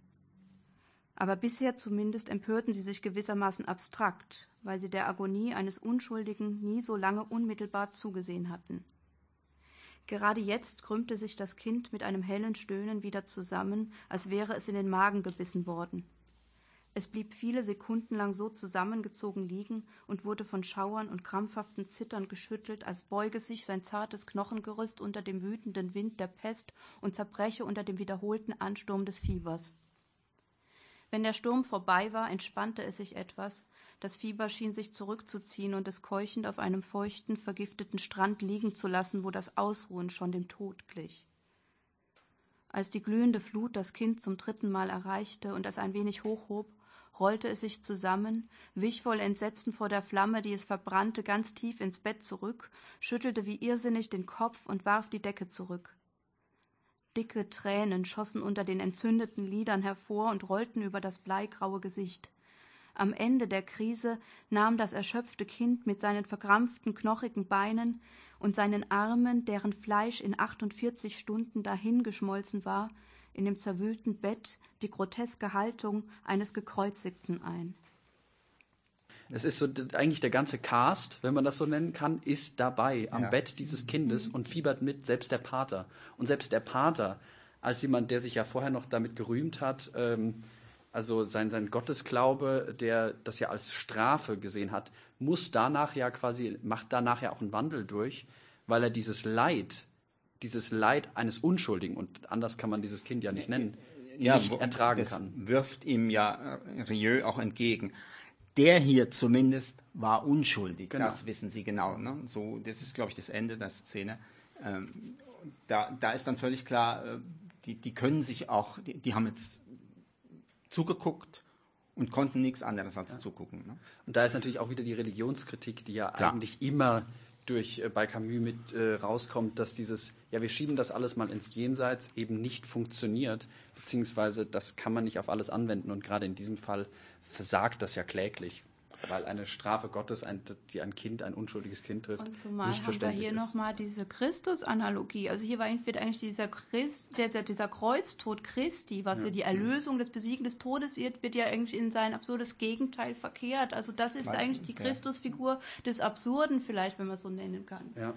Aber bisher zumindest empörten sie sich gewissermaßen abstrakt, weil sie der Agonie eines Unschuldigen nie so lange unmittelbar zugesehen hatten. Gerade jetzt krümmte sich das Kind mit einem hellen Stöhnen wieder zusammen, als wäre es in den Magen gebissen worden. Es blieb viele Sekunden lang so zusammengezogen liegen und wurde von Schauern und krampfhaften Zittern geschüttelt, als beuge sich sein zartes Knochengerüst unter dem wütenden Wind der Pest und zerbreche unter dem wiederholten Ansturm des Fiebers. Wenn der Sturm vorbei war, entspannte es sich etwas, das Fieber schien sich zurückzuziehen und es keuchend auf einem feuchten, vergifteten Strand liegen zu lassen, wo das Ausruhen schon dem Tod glich. Als die glühende Flut das Kind zum 3. Mal erreichte und es ein wenig hochhob, rollte es sich zusammen, wich voll Entsetzen vor der Flamme, die es verbrannte, ganz tief ins Bett zurück, schüttelte wie irrsinnig den Kopf und warf die Decke zurück. Dicke Tränen schossen unter den entzündeten Lidern hervor und rollten über das bleigraue Gesicht. Am Ende der Krise nahm das erschöpfte Kind mit seinen verkrampften, knochigen Beinen und seinen Armen, deren Fleisch in 48 Stunden dahingeschmolzen war, in dem zerwühlten Bett die groteske Haltung eines Gekreuzigten ein. Es ist so, eigentlich der ganze Cast, wenn man das so nennen kann, ist dabei am Bett dieses Kindes und fiebert mit, selbst der Pater. Und selbst der Pater, als jemand, der sich ja vorher noch damit gerühmt hat, also sein Gottesglaube, der das ja als Strafe gesehen hat, macht danach ja auch einen Wandel durch, weil er dieses Leid eines Unschuldigen, und anders kann man dieses Kind ja nicht nennen, nicht ertragen kann. Das wirft ihm ja Rieu auch entgegen. Der hier zumindest war unschuldig, genau. Das wissen Sie genau. Ne? So, das ist, glaube ich, das Ende der Szene. Da ist dann völlig klar, die können sich auch, die haben jetzt zugeguckt und konnten nichts anderes als zugucken. Ne? Und da ist natürlich auch wieder die Religionskritik, die ja eigentlich immer bei Camus mit rauskommt, dass wir schieben das alles mal ins Jenseits, eben nicht funktioniert, beziehungsweise das kann man nicht auf alles anwenden und gerade in diesem Fall versagt das ja kläglich. weil eine Strafe Gottes, die ein unschuldiges Kind trifft, und zumal nicht haben wir verständlich hier ist. nochmal diese Christus-Analogie. Also hier wird eigentlich dieser Kreuztod Christi, was ja die Erlösung, das Besiegen des Todes wird ja eigentlich in sein absurdes Gegenteil verkehrt. Also das ist eigentlich die Christusfigur des Absurden vielleicht, wenn man es so nennen kann. Ja.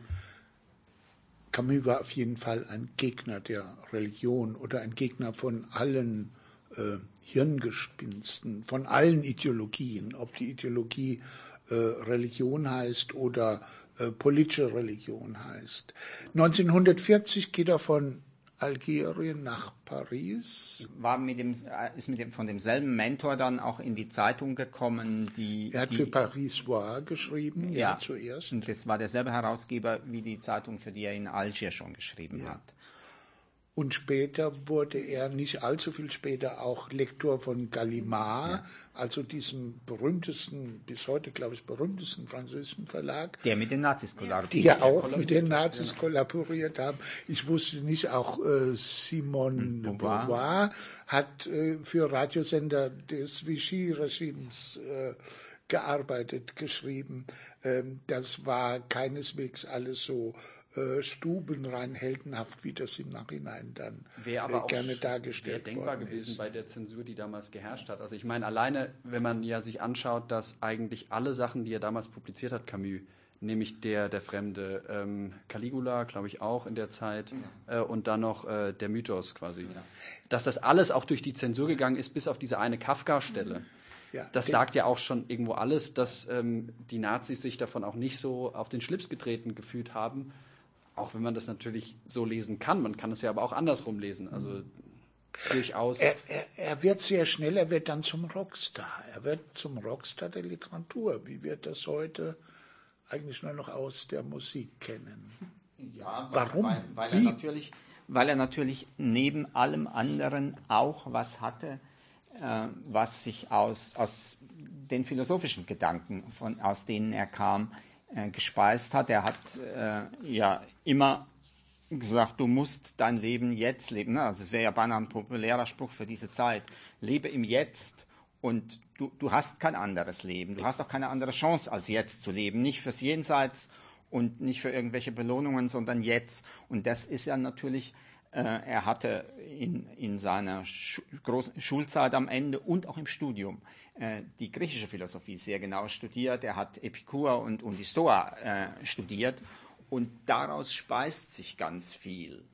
Camus war auf jeden Fall ein Gegner der Religion oder ein Gegner von allen Hirngespinsten, von allen Ideologien, ob die Ideologie Religion heißt oder politische Religion heißt. 1940 geht er von Algerien nach Paris. Ist von demselben Mentor dann auch in die Zeitung gekommen, Er hat für Paris Soir geschrieben, ja, zuerst. Und das war derselbe Herausgeber wie die Zeitung, für die er in Algier schon geschrieben hat. Und später wurde er, nicht allzu viel später, auch Lektor von Gallimard, also diesem berühmtesten, bis heute, glaube ich, berühmtesten französischen Verlag. Der mit den Nazis kollaboriert. Die ja auch mit den Nazis kollaboriert haben. Ich wusste nicht, auch Simone Beauvoir hat für Radiosender des Vichy-Regimes gearbeitet, geschrieben. Das war keineswegs alles so stubenrein heldenhaft, wie das im Nachhinein dann aber gerne auch dargestellt worden denkbar gewesen bei der Zensur, die damals geherrscht hat. Also ich meine, alleine, wenn man ja sich anschaut, dass eigentlich alle Sachen, die er damals publiziert hat, Camus, nämlich der Fremde, Caligula, glaube ich, auch in der Zeit, und dann noch der Mythos quasi, dass das alles auch durch die Zensur gegangen ist, bis auf diese eine Kafka-Stelle. Ja, das sagt ja auch schon irgendwo alles, dass die Nazis sich davon auch nicht so auf den Schlips getreten gefühlt haben, auch wenn man das natürlich so lesen kann. Man kann es ja aber auch andersrum lesen, also durchaus. Er wird sehr schnell, er wird dann zum Rockstar. Er wird zum Rockstar der Literatur, wie wir das heute eigentlich nur noch aus der Musik kennen. Ja, warum? Weil er natürlich neben allem anderen auch was hatte, was sich aus den philosophischen Gedanken, aus denen er kam, gespeist hat. Er hat immer gesagt, du musst dein Leben jetzt leben. Also es wäre ja beinahe ein populärer Spruch für diese Zeit. Lebe im Jetzt und du hast kein anderes Leben. Du hast auch keine andere Chance, als jetzt zu leben. Nicht fürs Jenseits und nicht für irgendwelche Belohnungen, sondern jetzt. Und das ist ja natürlich... Er hatte in seiner großen Schulzeit am Ende und auch im Studium die griechische Philosophie sehr genau studiert. Er hat Epikur und die Stoa studiert und daraus speist sich ganz viel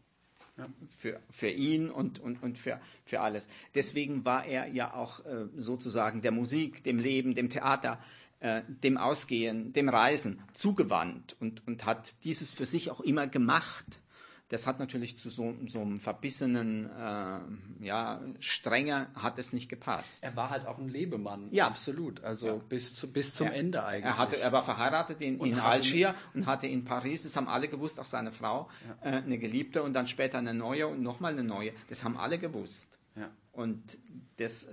für ihn und für alles. Deswegen war er ja auch sozusagen der Musik, dem Leben, dem Theater, dem Ausgehen, dem Reisen zugewandt und hat dieses für sich auch immer gemacht. Das hat natürlich zu so einem verbissenen, Strenge hat es nicht gepasst. Er war halt auch ein Lebemann, ja. Absolut. Also bis zum Ende eigentlich. Er war verheiratet in Algier und hatte in Paris, das haben alle gewusst, auch seine Frau, eine Geliebte und dann später eine neue und nochmal eine neue. Das haben alle gewusst. Ja. Und das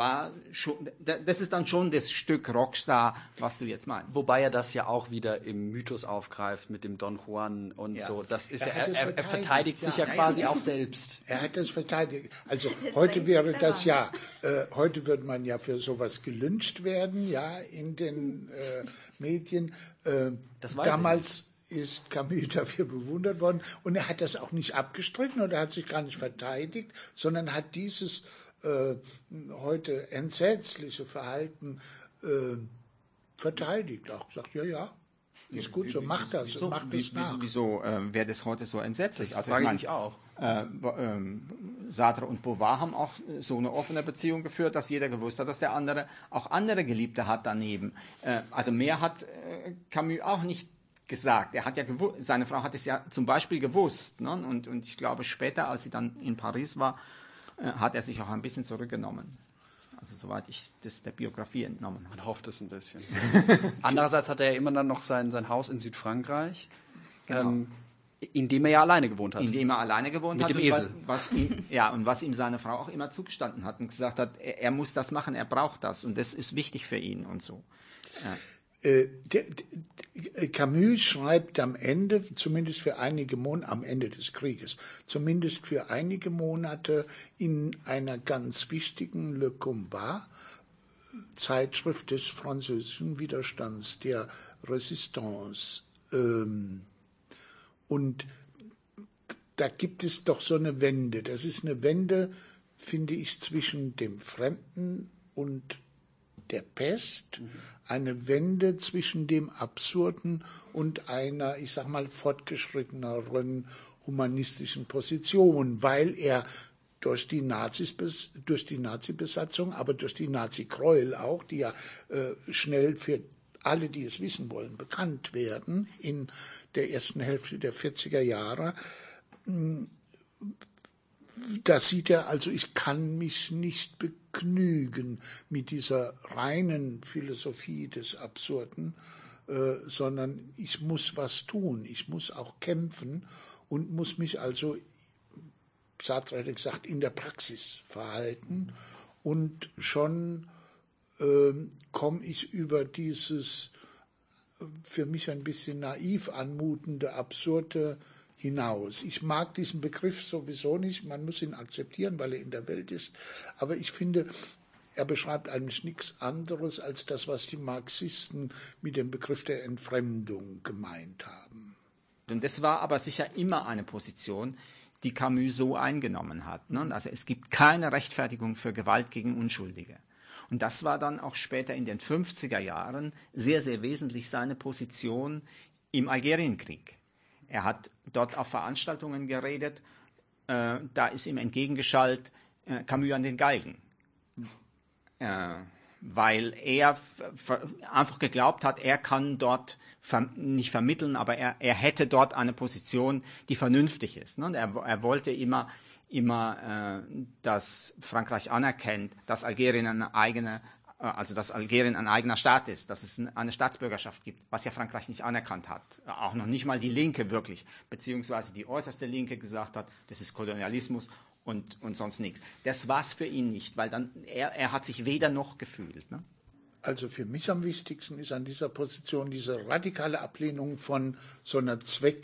ist dann schon das Stück Rockstar, was du jetzt meinst. Wobei er das ja auch wieder im Mythos aufgreift mit dem Don Juan und so. Das ist er verteidigt sich ja quasi auch selbst. Er hat das verteidigt. Also heute wäre das heute würde man ja für sowas gelyncht werden, ja, in den Medien. Damals ist Camus dafür bewundert worden und er hat das auch nicht abgestritten oder hat sich gar nicht verteidigt, sondern hat dieses heute entsetzliche Verhalten verteidigt. Auch gesagt, ja, ist gut, so macht das, macht das nach. Wieso wäre das heute so entsetzlich? Das frage ich mich auch. Sartre und Beauvoir haben auch so eine offene Beziehung geführt, dass jeder gewusst hat, dass der andere auch andere Geliebte hat daneben. Also mehr hat Camus auch nicht gesagt. Er hat ja seine Frau hat es ja zum Beispiel gewusst, ne? Und ich glaube später, als sie dann in Paris war, hat er sich auch ein bisschen zurückgenommen. Also soweit ich das der Biografie entnommen habe. Man hofft es ein bisschen. Andererseits hat er ja immer dann noch sein Haus in Südfrankreich, genau. In dem er ja alleine gewohnt hat. In dem er alleine gewohnt hat. Mit dem Esel. Was ihm seine Frau auch immer zugestanden hat und gesagt hat, er muss das machen, er braucht das und das ist wichtig für ihn und so. Camus schreibt am Ende, zumindest für einige Monate, am Ende des Krieges, zumindest für einige Monate in einer ganz wichtigen Le Combat, Zeitschrift des französischen Widerstands, der Resistance. Und da gibt es doch so eine Wende. Das ist eine Wende, finde ich, zwischen dem Fremden und der Pest, eine Wende zwischen dem Absurden und einer, ich sag mal, fortgeschritteneren humanistischen Position, weil er durch die Nazi-Besatzung, aber durch die Nazi-Gräuel auch, die ja schnell für alle, die es wissen wollen, bekannt werden in der ersten Hälfte der 40er Jahre. Da sieht er, also ich kann mich nicht begnügen mit dieser reinen Philosophie des Absurden, sondern ich muss was tun, ich muss auch kämpfen und muss mich also, Sartre hat gesagt, in der Praxis verhalten. Und schon komme ich über dieses für mich ein bisschen naiv anmutende, absurde hinaus. Ich mag diesen Begriff sowieso nicht, man muss ihn akzeptieren, weil er in der Welt ist, aber ich finde, er beschreibt eigentlich nichts anderes als das, was die Marxisten mit dem Begriff der Entfremdung gemeint haben. Und das war aber sicher immer eine Position, die Camus so eingenommen hat. Ne? Also es gibt keine Rechtfertigung für Gewalt gegen Unschuldige. Und das war dann auch später in den 50er Jahren sehr, sehr wesentlich seine Position im Algerienkrieg. Er hat dort auf Veranstaltungen geredet, da ist ihm entgegengeschallt Camus an den Galgen. Weil er einfach geglaubt hat, er kann dort nicht vermitteln, aber er hätte dort eine Position, die vernünftig ist. Ne? Und er wollte immer, dass Frankreich anerkennt, dass Algerien ein eigener Staat ist, dass es eine Staatsbürgerschaft gibt, was ja Frankreich nicht anerkannt hat. Auch noch nicht mal die Linke wirklich, beziehungsweise die äußerste Linke gesagt hat, das ist Kolonialismus und sonst nichts. Das war's für ihn nicht, weil dann er hat sich weder noch gefühlt. Ne? Also für mich am wichtigsten ist an dieser Position diese radikale Ablehnung von so einer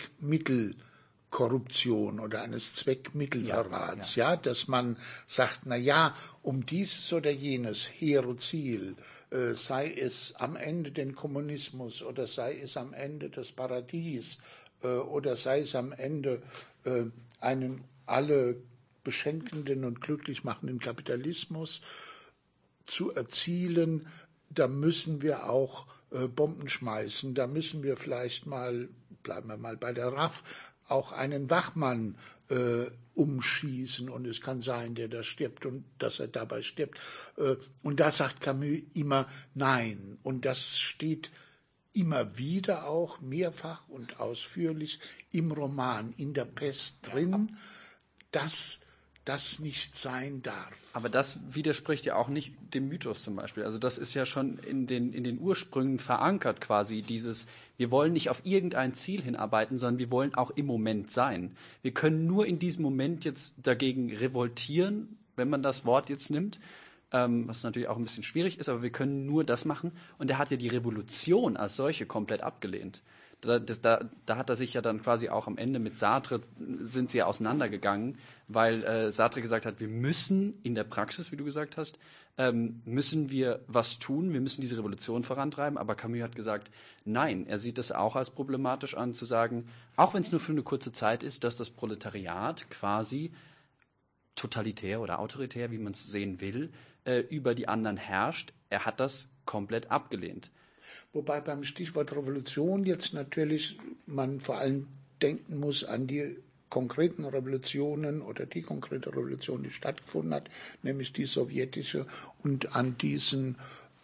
Zweckmittelkorruption oder eines Zweckmittelverrats, ja, dass man sagt, na ja, um dieses oder jenes hehre Ziel, sei es am Ende den Kommunismus oder sei es am Ende das Paradies oder sei es am Ende einen alle beschenkenden und glücklich machenden Kapitalismus zu erzielen, da müssen wir auch Bomben schmeißen, da müssen wir vielleicht mal, bleiben wir mal bei der RAF, auch einen Wachmann umschießen und es kann sein, der da stirbt und dass er dabei stirbt. Und da sagt Camus immer nein. Und das steht immer wieder auch mehrfach und ausführlich im Roman, in der Pest drin, dass das nicht sein darf. Aber das widerspricht ja auch nicht dem Mythos zum Beispiel. Also das ist ja schon in den Ursprüngen verankert quasi, dieses, wir wollen nicht auf irgendein Ziel hinarbeiten, sondern wir wollen auch im Moment sein. Wir können nur in diesem Moment jetzt dagegen revoltieren, wenn man das Wort jetzt nimmt, was natürlich auch ein bisschen schwierig ist, aber wir können nur das machen. Und er hat ja die Revolution als solche komplett abgelehnt. Da hat er sich ja dann quasi auch am Ende mit Sartre, sind sie ja auseinandergegangen, weil Sartre gesagt hat, wir müssen in der Praxis, wie du gesagt hast, müssen wir was tun, wir müssen diese Revolution vorantreiben, aber Camus hat gesagt, nein, er sieht es auch als problematisch an, zu sagen, auch wenn es nur für eine kurze Zeit ist, dass das Proletariat quasi totalitär oder autoritär, wie man es sehen will, über die anderen herrscht. Er hat das komplett abgelehnt. Wobei beim Stichwort Revolution jetzt natürlich man vor allem denken muss an die konkreten Revolutionen oder die konkrete Revolution, die stattgefunden hat, nämlich die sowjetische, und an diesen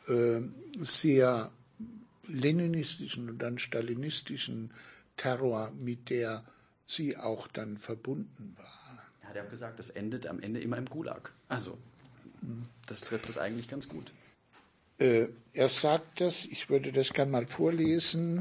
sehr leninistischen und dann stalinistischen Terror, mit der sie auch dann verbunden war. Er hat ja auch gesagt, das endet am Ende immer im Gulag. Also, das trifft das eigentlich ganz gut. Er sagt das, ich würde das gerne mal vorlesen,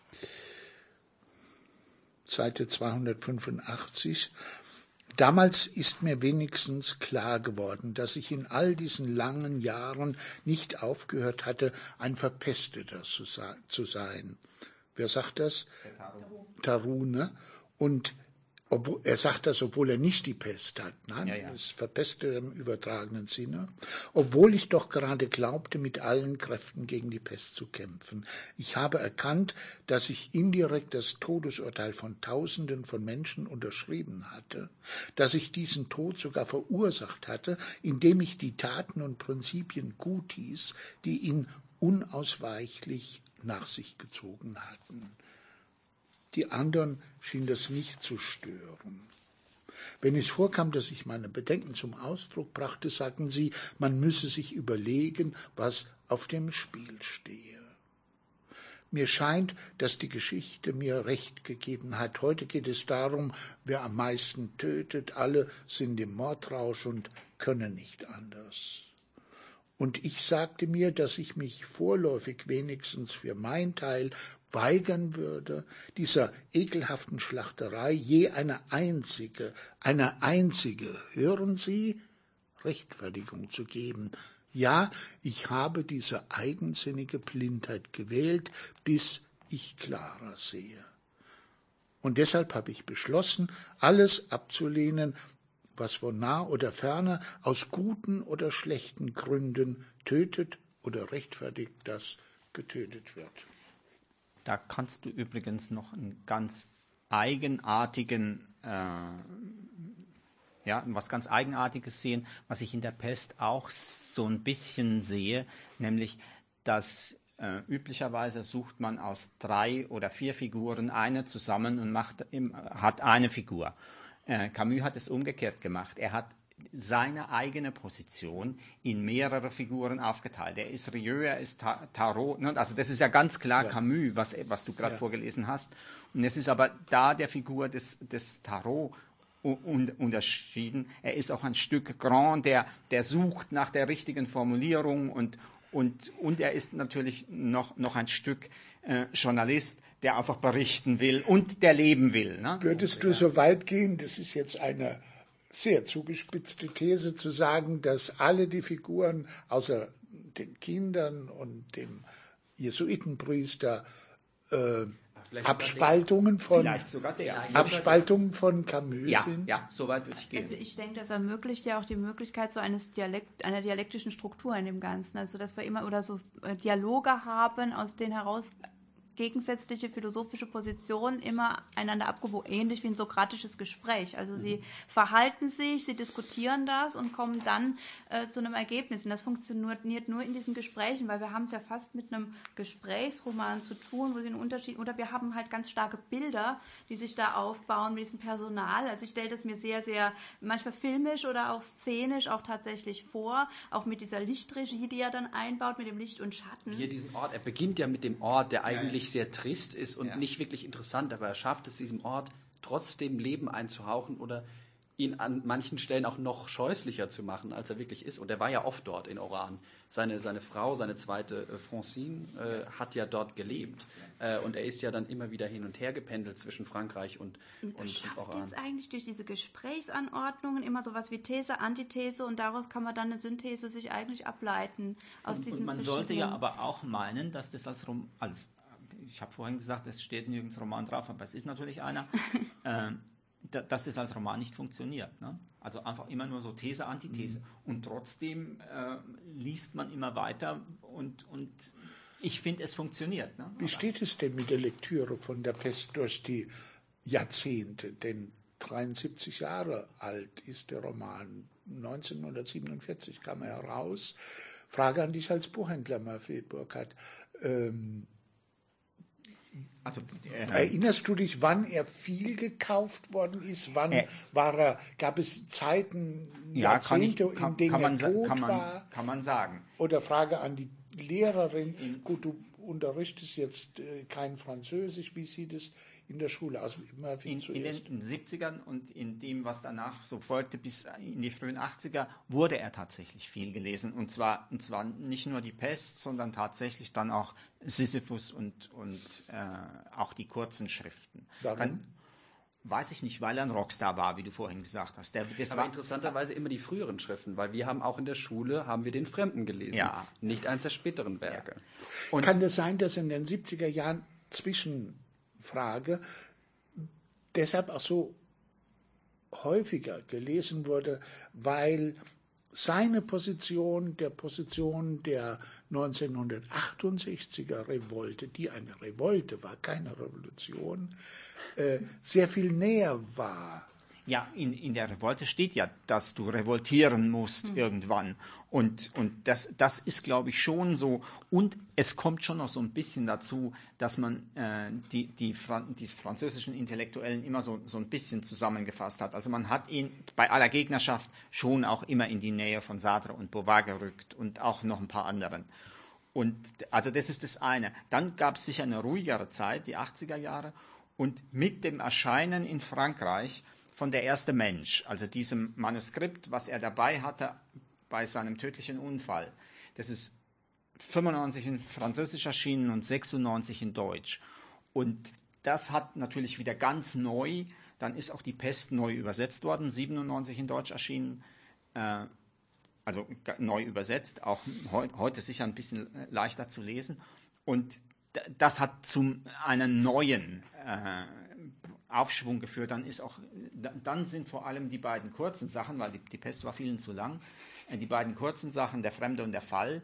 Seite 285. Damals ist mir wenigstens klar geworden, dass ich in all diesen langen Jahren nicht aufgehört hatte, ein Verpesteter zu sein. Wer sagt das? Tarou, ne? Und Er sagt das, obwohl er nicht die Pest hat. Nein, Ja. es verpestet im übertragenen Sinne. Obwohl ich doch gerade glaubte, mit allen Kräften gegen die Pest zu kämpfen. Ich habe erkannt, dass ich indirekt das Todesurteil von Tausenden von Menschen unterschrieben hatte, dass ich diesen Tod sogar verursacht hatte, indem ich die Taten und Prinzipien gut hieß, die ihn unausweichlich nach sich gezogen hatten. Die anderen schien das nicht zu stören. Wenn es vorkam, dass ich meine Bedenken zum Ausdruck brachte, sagten sie, man müsse sich überlegen, was auf dem Spiel stehe. Mir scheint, dass die Geschichte mir Recht gegeben hat. Heute geht es darum, wer am meisten tötet. Alle sind im Mordrausch und können nicht anders. Und ich sagte mir, dass ich mich vorläufig wenigstens für mein Teil weigern würde, dieser ekelhaften Schlachterei je eine einzige, hören Sie, Rechtfertigung zu geben. Ja, ich habe diese eigensinnige Blindheit gewählt, bis ich klarer sehe. Und deshalb habe ich beschlossen, alles abzulehnen, was von nah oder ferne aus guten oder schlechten Gründen tötet oder rechtfertigt, dass getötet wird. Da kannst du übrigens noch einen ganz eigenartigen, was ganz Eigenartiges sehen, was ich in der Pest auch so ein bisschen sehe, nämlich, dass üblicherweise sucht man aus 3 oder 4 Figuren eine zusammen und hat eine Figur. Camus hat es umgekehrt gemacht. Er hat seine eigene Position in mehrere Figuren aufgeteilt. Er ist Rieu, er ist Tarot. Ne? Also das ist ja ganz klar Camus, was du gerade vorgelesen hast. Und es ist aber da der Figur des Tarot unterschieden. Er ist auch ein Stück Grand, der sucht nach der richtigen Formulierung und er ist natürlich noch ein Stück Journalist, der einfach berichten will und der leben will. Ne? Würdest du so weit gehen, das ist jetzt eine sehr zugespitzte These, zu sagen, dass alle die Figuren, außer den Kindern und dem Jesuitenpriester, Abspaltungen von Camus sind? Ja, so weit würde ich gehen. Also ich denke, das ermöglicht ja auch die Möglichkeit so einer dialektischen Struktur in dem Ganzen. Also dass wir immer oder so Dialoge haben, aus denen heraus gegensätzliche philosophische Positionen immer einander abgewogen, ähnlich wie ein sokratisches Gespräch. Also sie verhalten sich, sie diskutieren das und kommen dann zu einem Ergebnis. Und das funktioniert nur in diesen Gesprächen, weil wir haben es ja fast mit einem Gesprächsroman zu tun, wo sie einen Unterschied, oder wir haben halt ganz starke Bilder, die sich da aufbauen mit diesem Personal. Also ich stelle das mir sehr, sehr manchmal filmisch oder auch szenisch auch tatsächlich vor, auch mit dieser Lichtregie, die er dann einbaut, mit dem Licht und Schatten. Hier diesen Ort, er beginnt ja mit dem Ort, der eigentlich sehr trist ist und nicht wirklich interessant, aber er schafft es, diesem Ort trotzdem Leben einzuhauchen oder ihn an manchen Stellen auch noch scheußlicher zu machen, als er wirklich ist. Und er war ja oft dort in Oran. Seine Frau, seine zweite Francine, hat ja dort gelebt. Und er ist ja dann immer wieder hin und her gependelt zwischen Frankreich und schafft Oran. Jetzt eigentlich durch diese Gesprächsanordnungen immer sowas wie These, Antithese und daraus kann man dann eine Synthese sich eigentlich ableiten aus diesen Und man sollte ja aber auch meinen, dass das ich habe vorhin gesagt, es steht nirgends Roman drauf, aber es ist natürlich einer, dass das als Roman nicht funktioniert. Ne? Also einfach immer nur so These, Antithese. Und trotzdem liest man immer weiter und ich finde, es funktioniert. Ne? Wie steht es denn mit der Lektüre von der Pest durch die Jahrzehnte? Denn 73 Jahre alt ist der Roman. 1947 kam er heraus. Frage an dich als Buchhändler, Murphy Burkhardt. Erinnerst du dich, wann er viel gekauft worden ist? Wann gab es Zeiten, Jahrzehnte, in denen er tot war? Kann man sagen. Oder Frage an die Lehrerin. Gut, du unterrichtest jetzt kein Französisch. Wie sieht es in der Schule aus? In den 70ern und in dem, was danach so folgte, bis in die frühen 80er, wurde er tatsächlich viel gelesen. Und zwar nicht nur die Pest, sondern tatsächlich dann auch Sisyphus und auch die kurzen Schriften. Warum? Dann, weiß ich nicht, weil er ein Rockstar war, wie du vorhin gesagt hast. Das war interessanterweise immer die früheren Schriften, weil wir haben auch in der Schule den Fremden gelesen, nicht eins der späteren Werke. Ja. Und kann es sein, dass in den 70er Jahren Zwischenfrage deshalb auch so häufiger gelesen wurde, weil seine Position, der Position der 1968er Revolte, die eine Revolte war, keine Revolution, sehr viel näher war. Ja, in der Revolte steht ja, dass du revoltieren musst irgendwann. Und das ist, glaube ich, schon so. Und es kommt schon noch so ein bisschen dazu, dass man die französischen Intellektuellen immer so ein bisschen zusammengefasst hat. Also man hat ihn bei aller Gegnerschaft schon auch immer in die Nähe von Sartre und Beauvoir gerückt und auch noch ein paar anderen. Und also das ist das eine. Dann gab es sicher eine ruhigere Zeit, die 80er Jahre. Und mit dem Erscheinen in Frankreich von Der erste Mensch, also diesem Manuskript, was er dabei hatte bei seinem tödlichen Unfall. Das ist 95 in Französisch erschienen und 96 in Deutsch. Und das hat natürlich wieder ganz neu, dann ist auch Die Pest neu übersetzt worden, 97 in Deutsch erschienen, also neu übersetzt, auch heute sicher ein bisschen leichter zu lesen. Und das hat zu einer neuen Aufschwung geführt. Dann sind vor allem die beiden kurzen Sachen, weil die Pest war vielen zu lang, die beiden kurzen Sachen, Der Fremde und der Fall,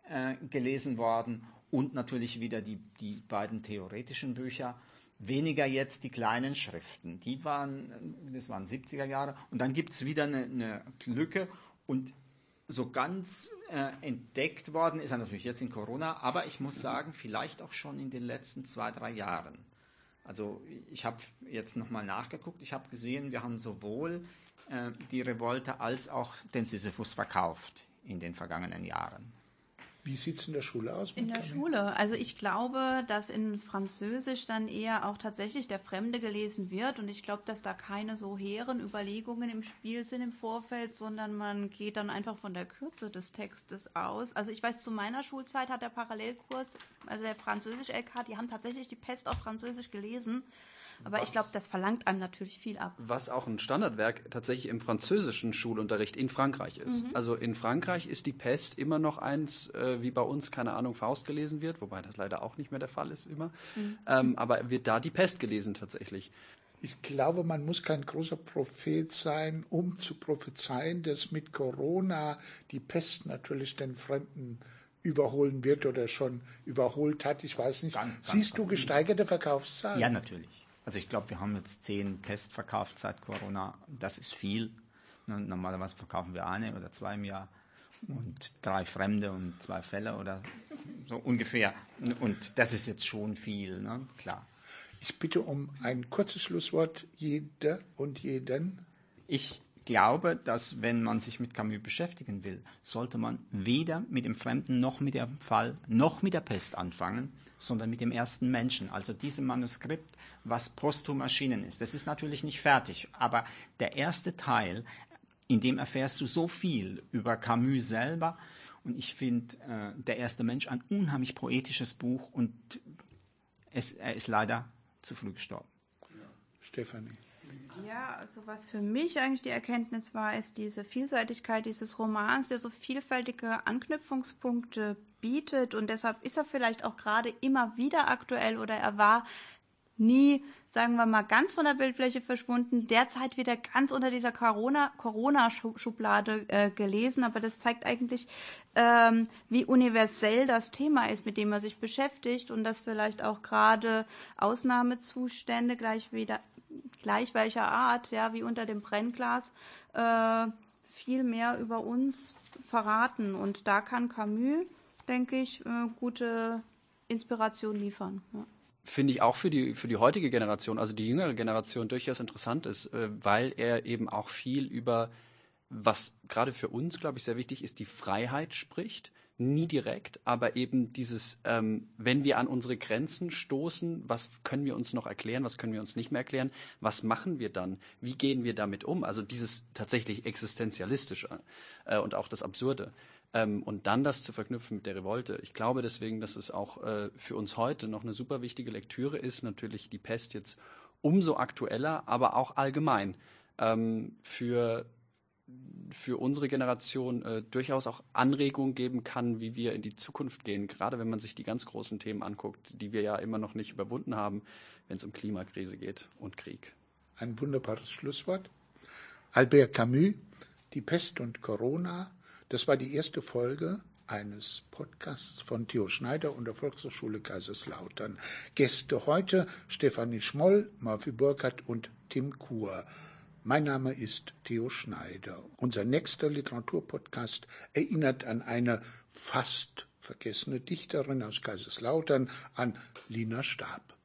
gelesen worden und natürlich wieder die beiden theoretischen Bücher. Weniger jetzt die kleinen Schriften. Das waren 70er Jahre. Und dann gibt es wieder eine Lücke und so ganz entdeckt worden ist er natürlich jetzt in Corona, aber ich muss sagen, vielleicht auch schon in den letzten 2-3 Jahren. Also ich habe jetzt nochmal nachgeguckt, ich habe gesehen, wir haben sowohl die Revolte als auch den Sisyphus verkauft in den vergangenen Jahren. Wie sieht es in der Schule aus? In der Schule. Also ich glaube, dass in Französisch dann eher auch tatsächlich Der Fremde gelesen wird. Und ich glaube, dass da keine so hehren Überlegungen im Spiel sind im Vorfeld, sondern man geht dann einfach von der Kürze des Textes aus. Also ich weiß, zu meiner Schulzeit hat der Parallelkurs, also der Französisch-LK, die haben tatsächlich die Pest auf Französisch gelesen. Aber ich glaube, das verlangt einem natürlich viel ab. Was auch ein Standardwerk tatsächlich im französischen Schulunterricht in Frankreich ist. Also in Frankreich ist die Pest immer noch eins, wie bei uns, keine Ahnung, Faust gelesen wird, wobei das leider auch nicht mehr der Fall ist immer. Aber wird da die Pest gelesen tatsächlich. Ich glaube, man muss kein großer Prophet sein, um zu prophezeien, dass mit Corona die Pest natürlich den Fremden überholen wird oder schon überholt hat. Ich weiß nicht. Siehst du gesteigerte Verkaufszahlen? Ja, natürlich. Also ich glaube, wir haben jetzt 10 Pest verkauft seit Corona. Das ist viel. Normalerweise verkaufen wir 1 oder 2 im Jahr und 3 Fremde und 2 Fälle oder so ungefähr. Und das ist jetzt schon viel, ne? Klar. Ich bitte um ein kurzes Schlusswort, jede und jeden. Ich glaube, dass wenn man sich mit Camus beschäftigen will, sollte man weder mit dem Fremden noch mit dem Fall noch mit der Pest anfangen, sondern mit dem ersten Menschen, also diesem Manuskript, was posthum erschienen ist. Das ist natürlich nicht fertig, aber der erste Teil, in dem erfährst du so viel über Camus selber. Und ich finde Der erste Mensch ein unheimlich poetisches Buch und er ist leider zu früh gestorben. Stefanie. Ja, also was für mich eigentlich die Erkenntnis war, ist diese Vielseitigkeit dieses Romans, der so vielfältige Anknüpfungspunkte bietet und deshalb ist er vielleicht auch gerade immer wieder aktuell oder er war nie, sagen wir mal, ganz von der Bildfläche verschwunden, derzeit wieder ganz unter dieser Corona-Schublade gelesen, aber das zeigt eigentlich, wie universell das Thema ist, mit dem man sich beschäftigt und dass vielleicht auch gerade Ausnahmezustände gleich welcher Art, ja, wie unter dem Brennglas, viel mehr über uns verraten. Und da kann Camus, denke ich, gute Inspiration liefern. Ja. Finde ich auch für die heutige Generation, also die jüngere Generation, durchaus interessant ist, weil er eben auch viel über, was gerade für uns, glaube ich, sehr wichtig ist, die Freiheit spricht. Nie direkt, aber eben dieses, wenn wir an unsere Grenzen stoßen, was können wir uns noch erklären, was können wir uns nicht mehr erklären, was machen wir dann, wie gehen wir damit um, also dieses tatsächlich Existenzialistische und auch das Absurde. Und dann das zu verknüpfen mit der Revolte. Ich glaube deswegen, dass es auch für uns heute noch eine super wichtige Lektüre ist, natürlich die Pest jetzt umso aktueller, aber auch allgemein für unsere Generation durchaus auch Anregungen geben kann, wie wir in die Zukunft gehen, gerade wenn man sich die ganz großen Themen anguckt, die wir ja immer noch nicht überwunden haben, wenn es um Klimakrise geht und Krieg. Ein wunderbares Schlusswort. Albert Camus, Die Pest und Corona. Das war die erste Folge eines Podcasts von Theo Schneider und der Volkshochschule Kaiserslautern. Gäste heute Stefanie Schmoll, Murphy Burkhardt und Tim Kuhr. Mein Name ist Theo Schneider. Unser nächster Literaturpodcast erinnert an eine fast vergessene Dichterin aus Kaiserslautern, an Lina Stab.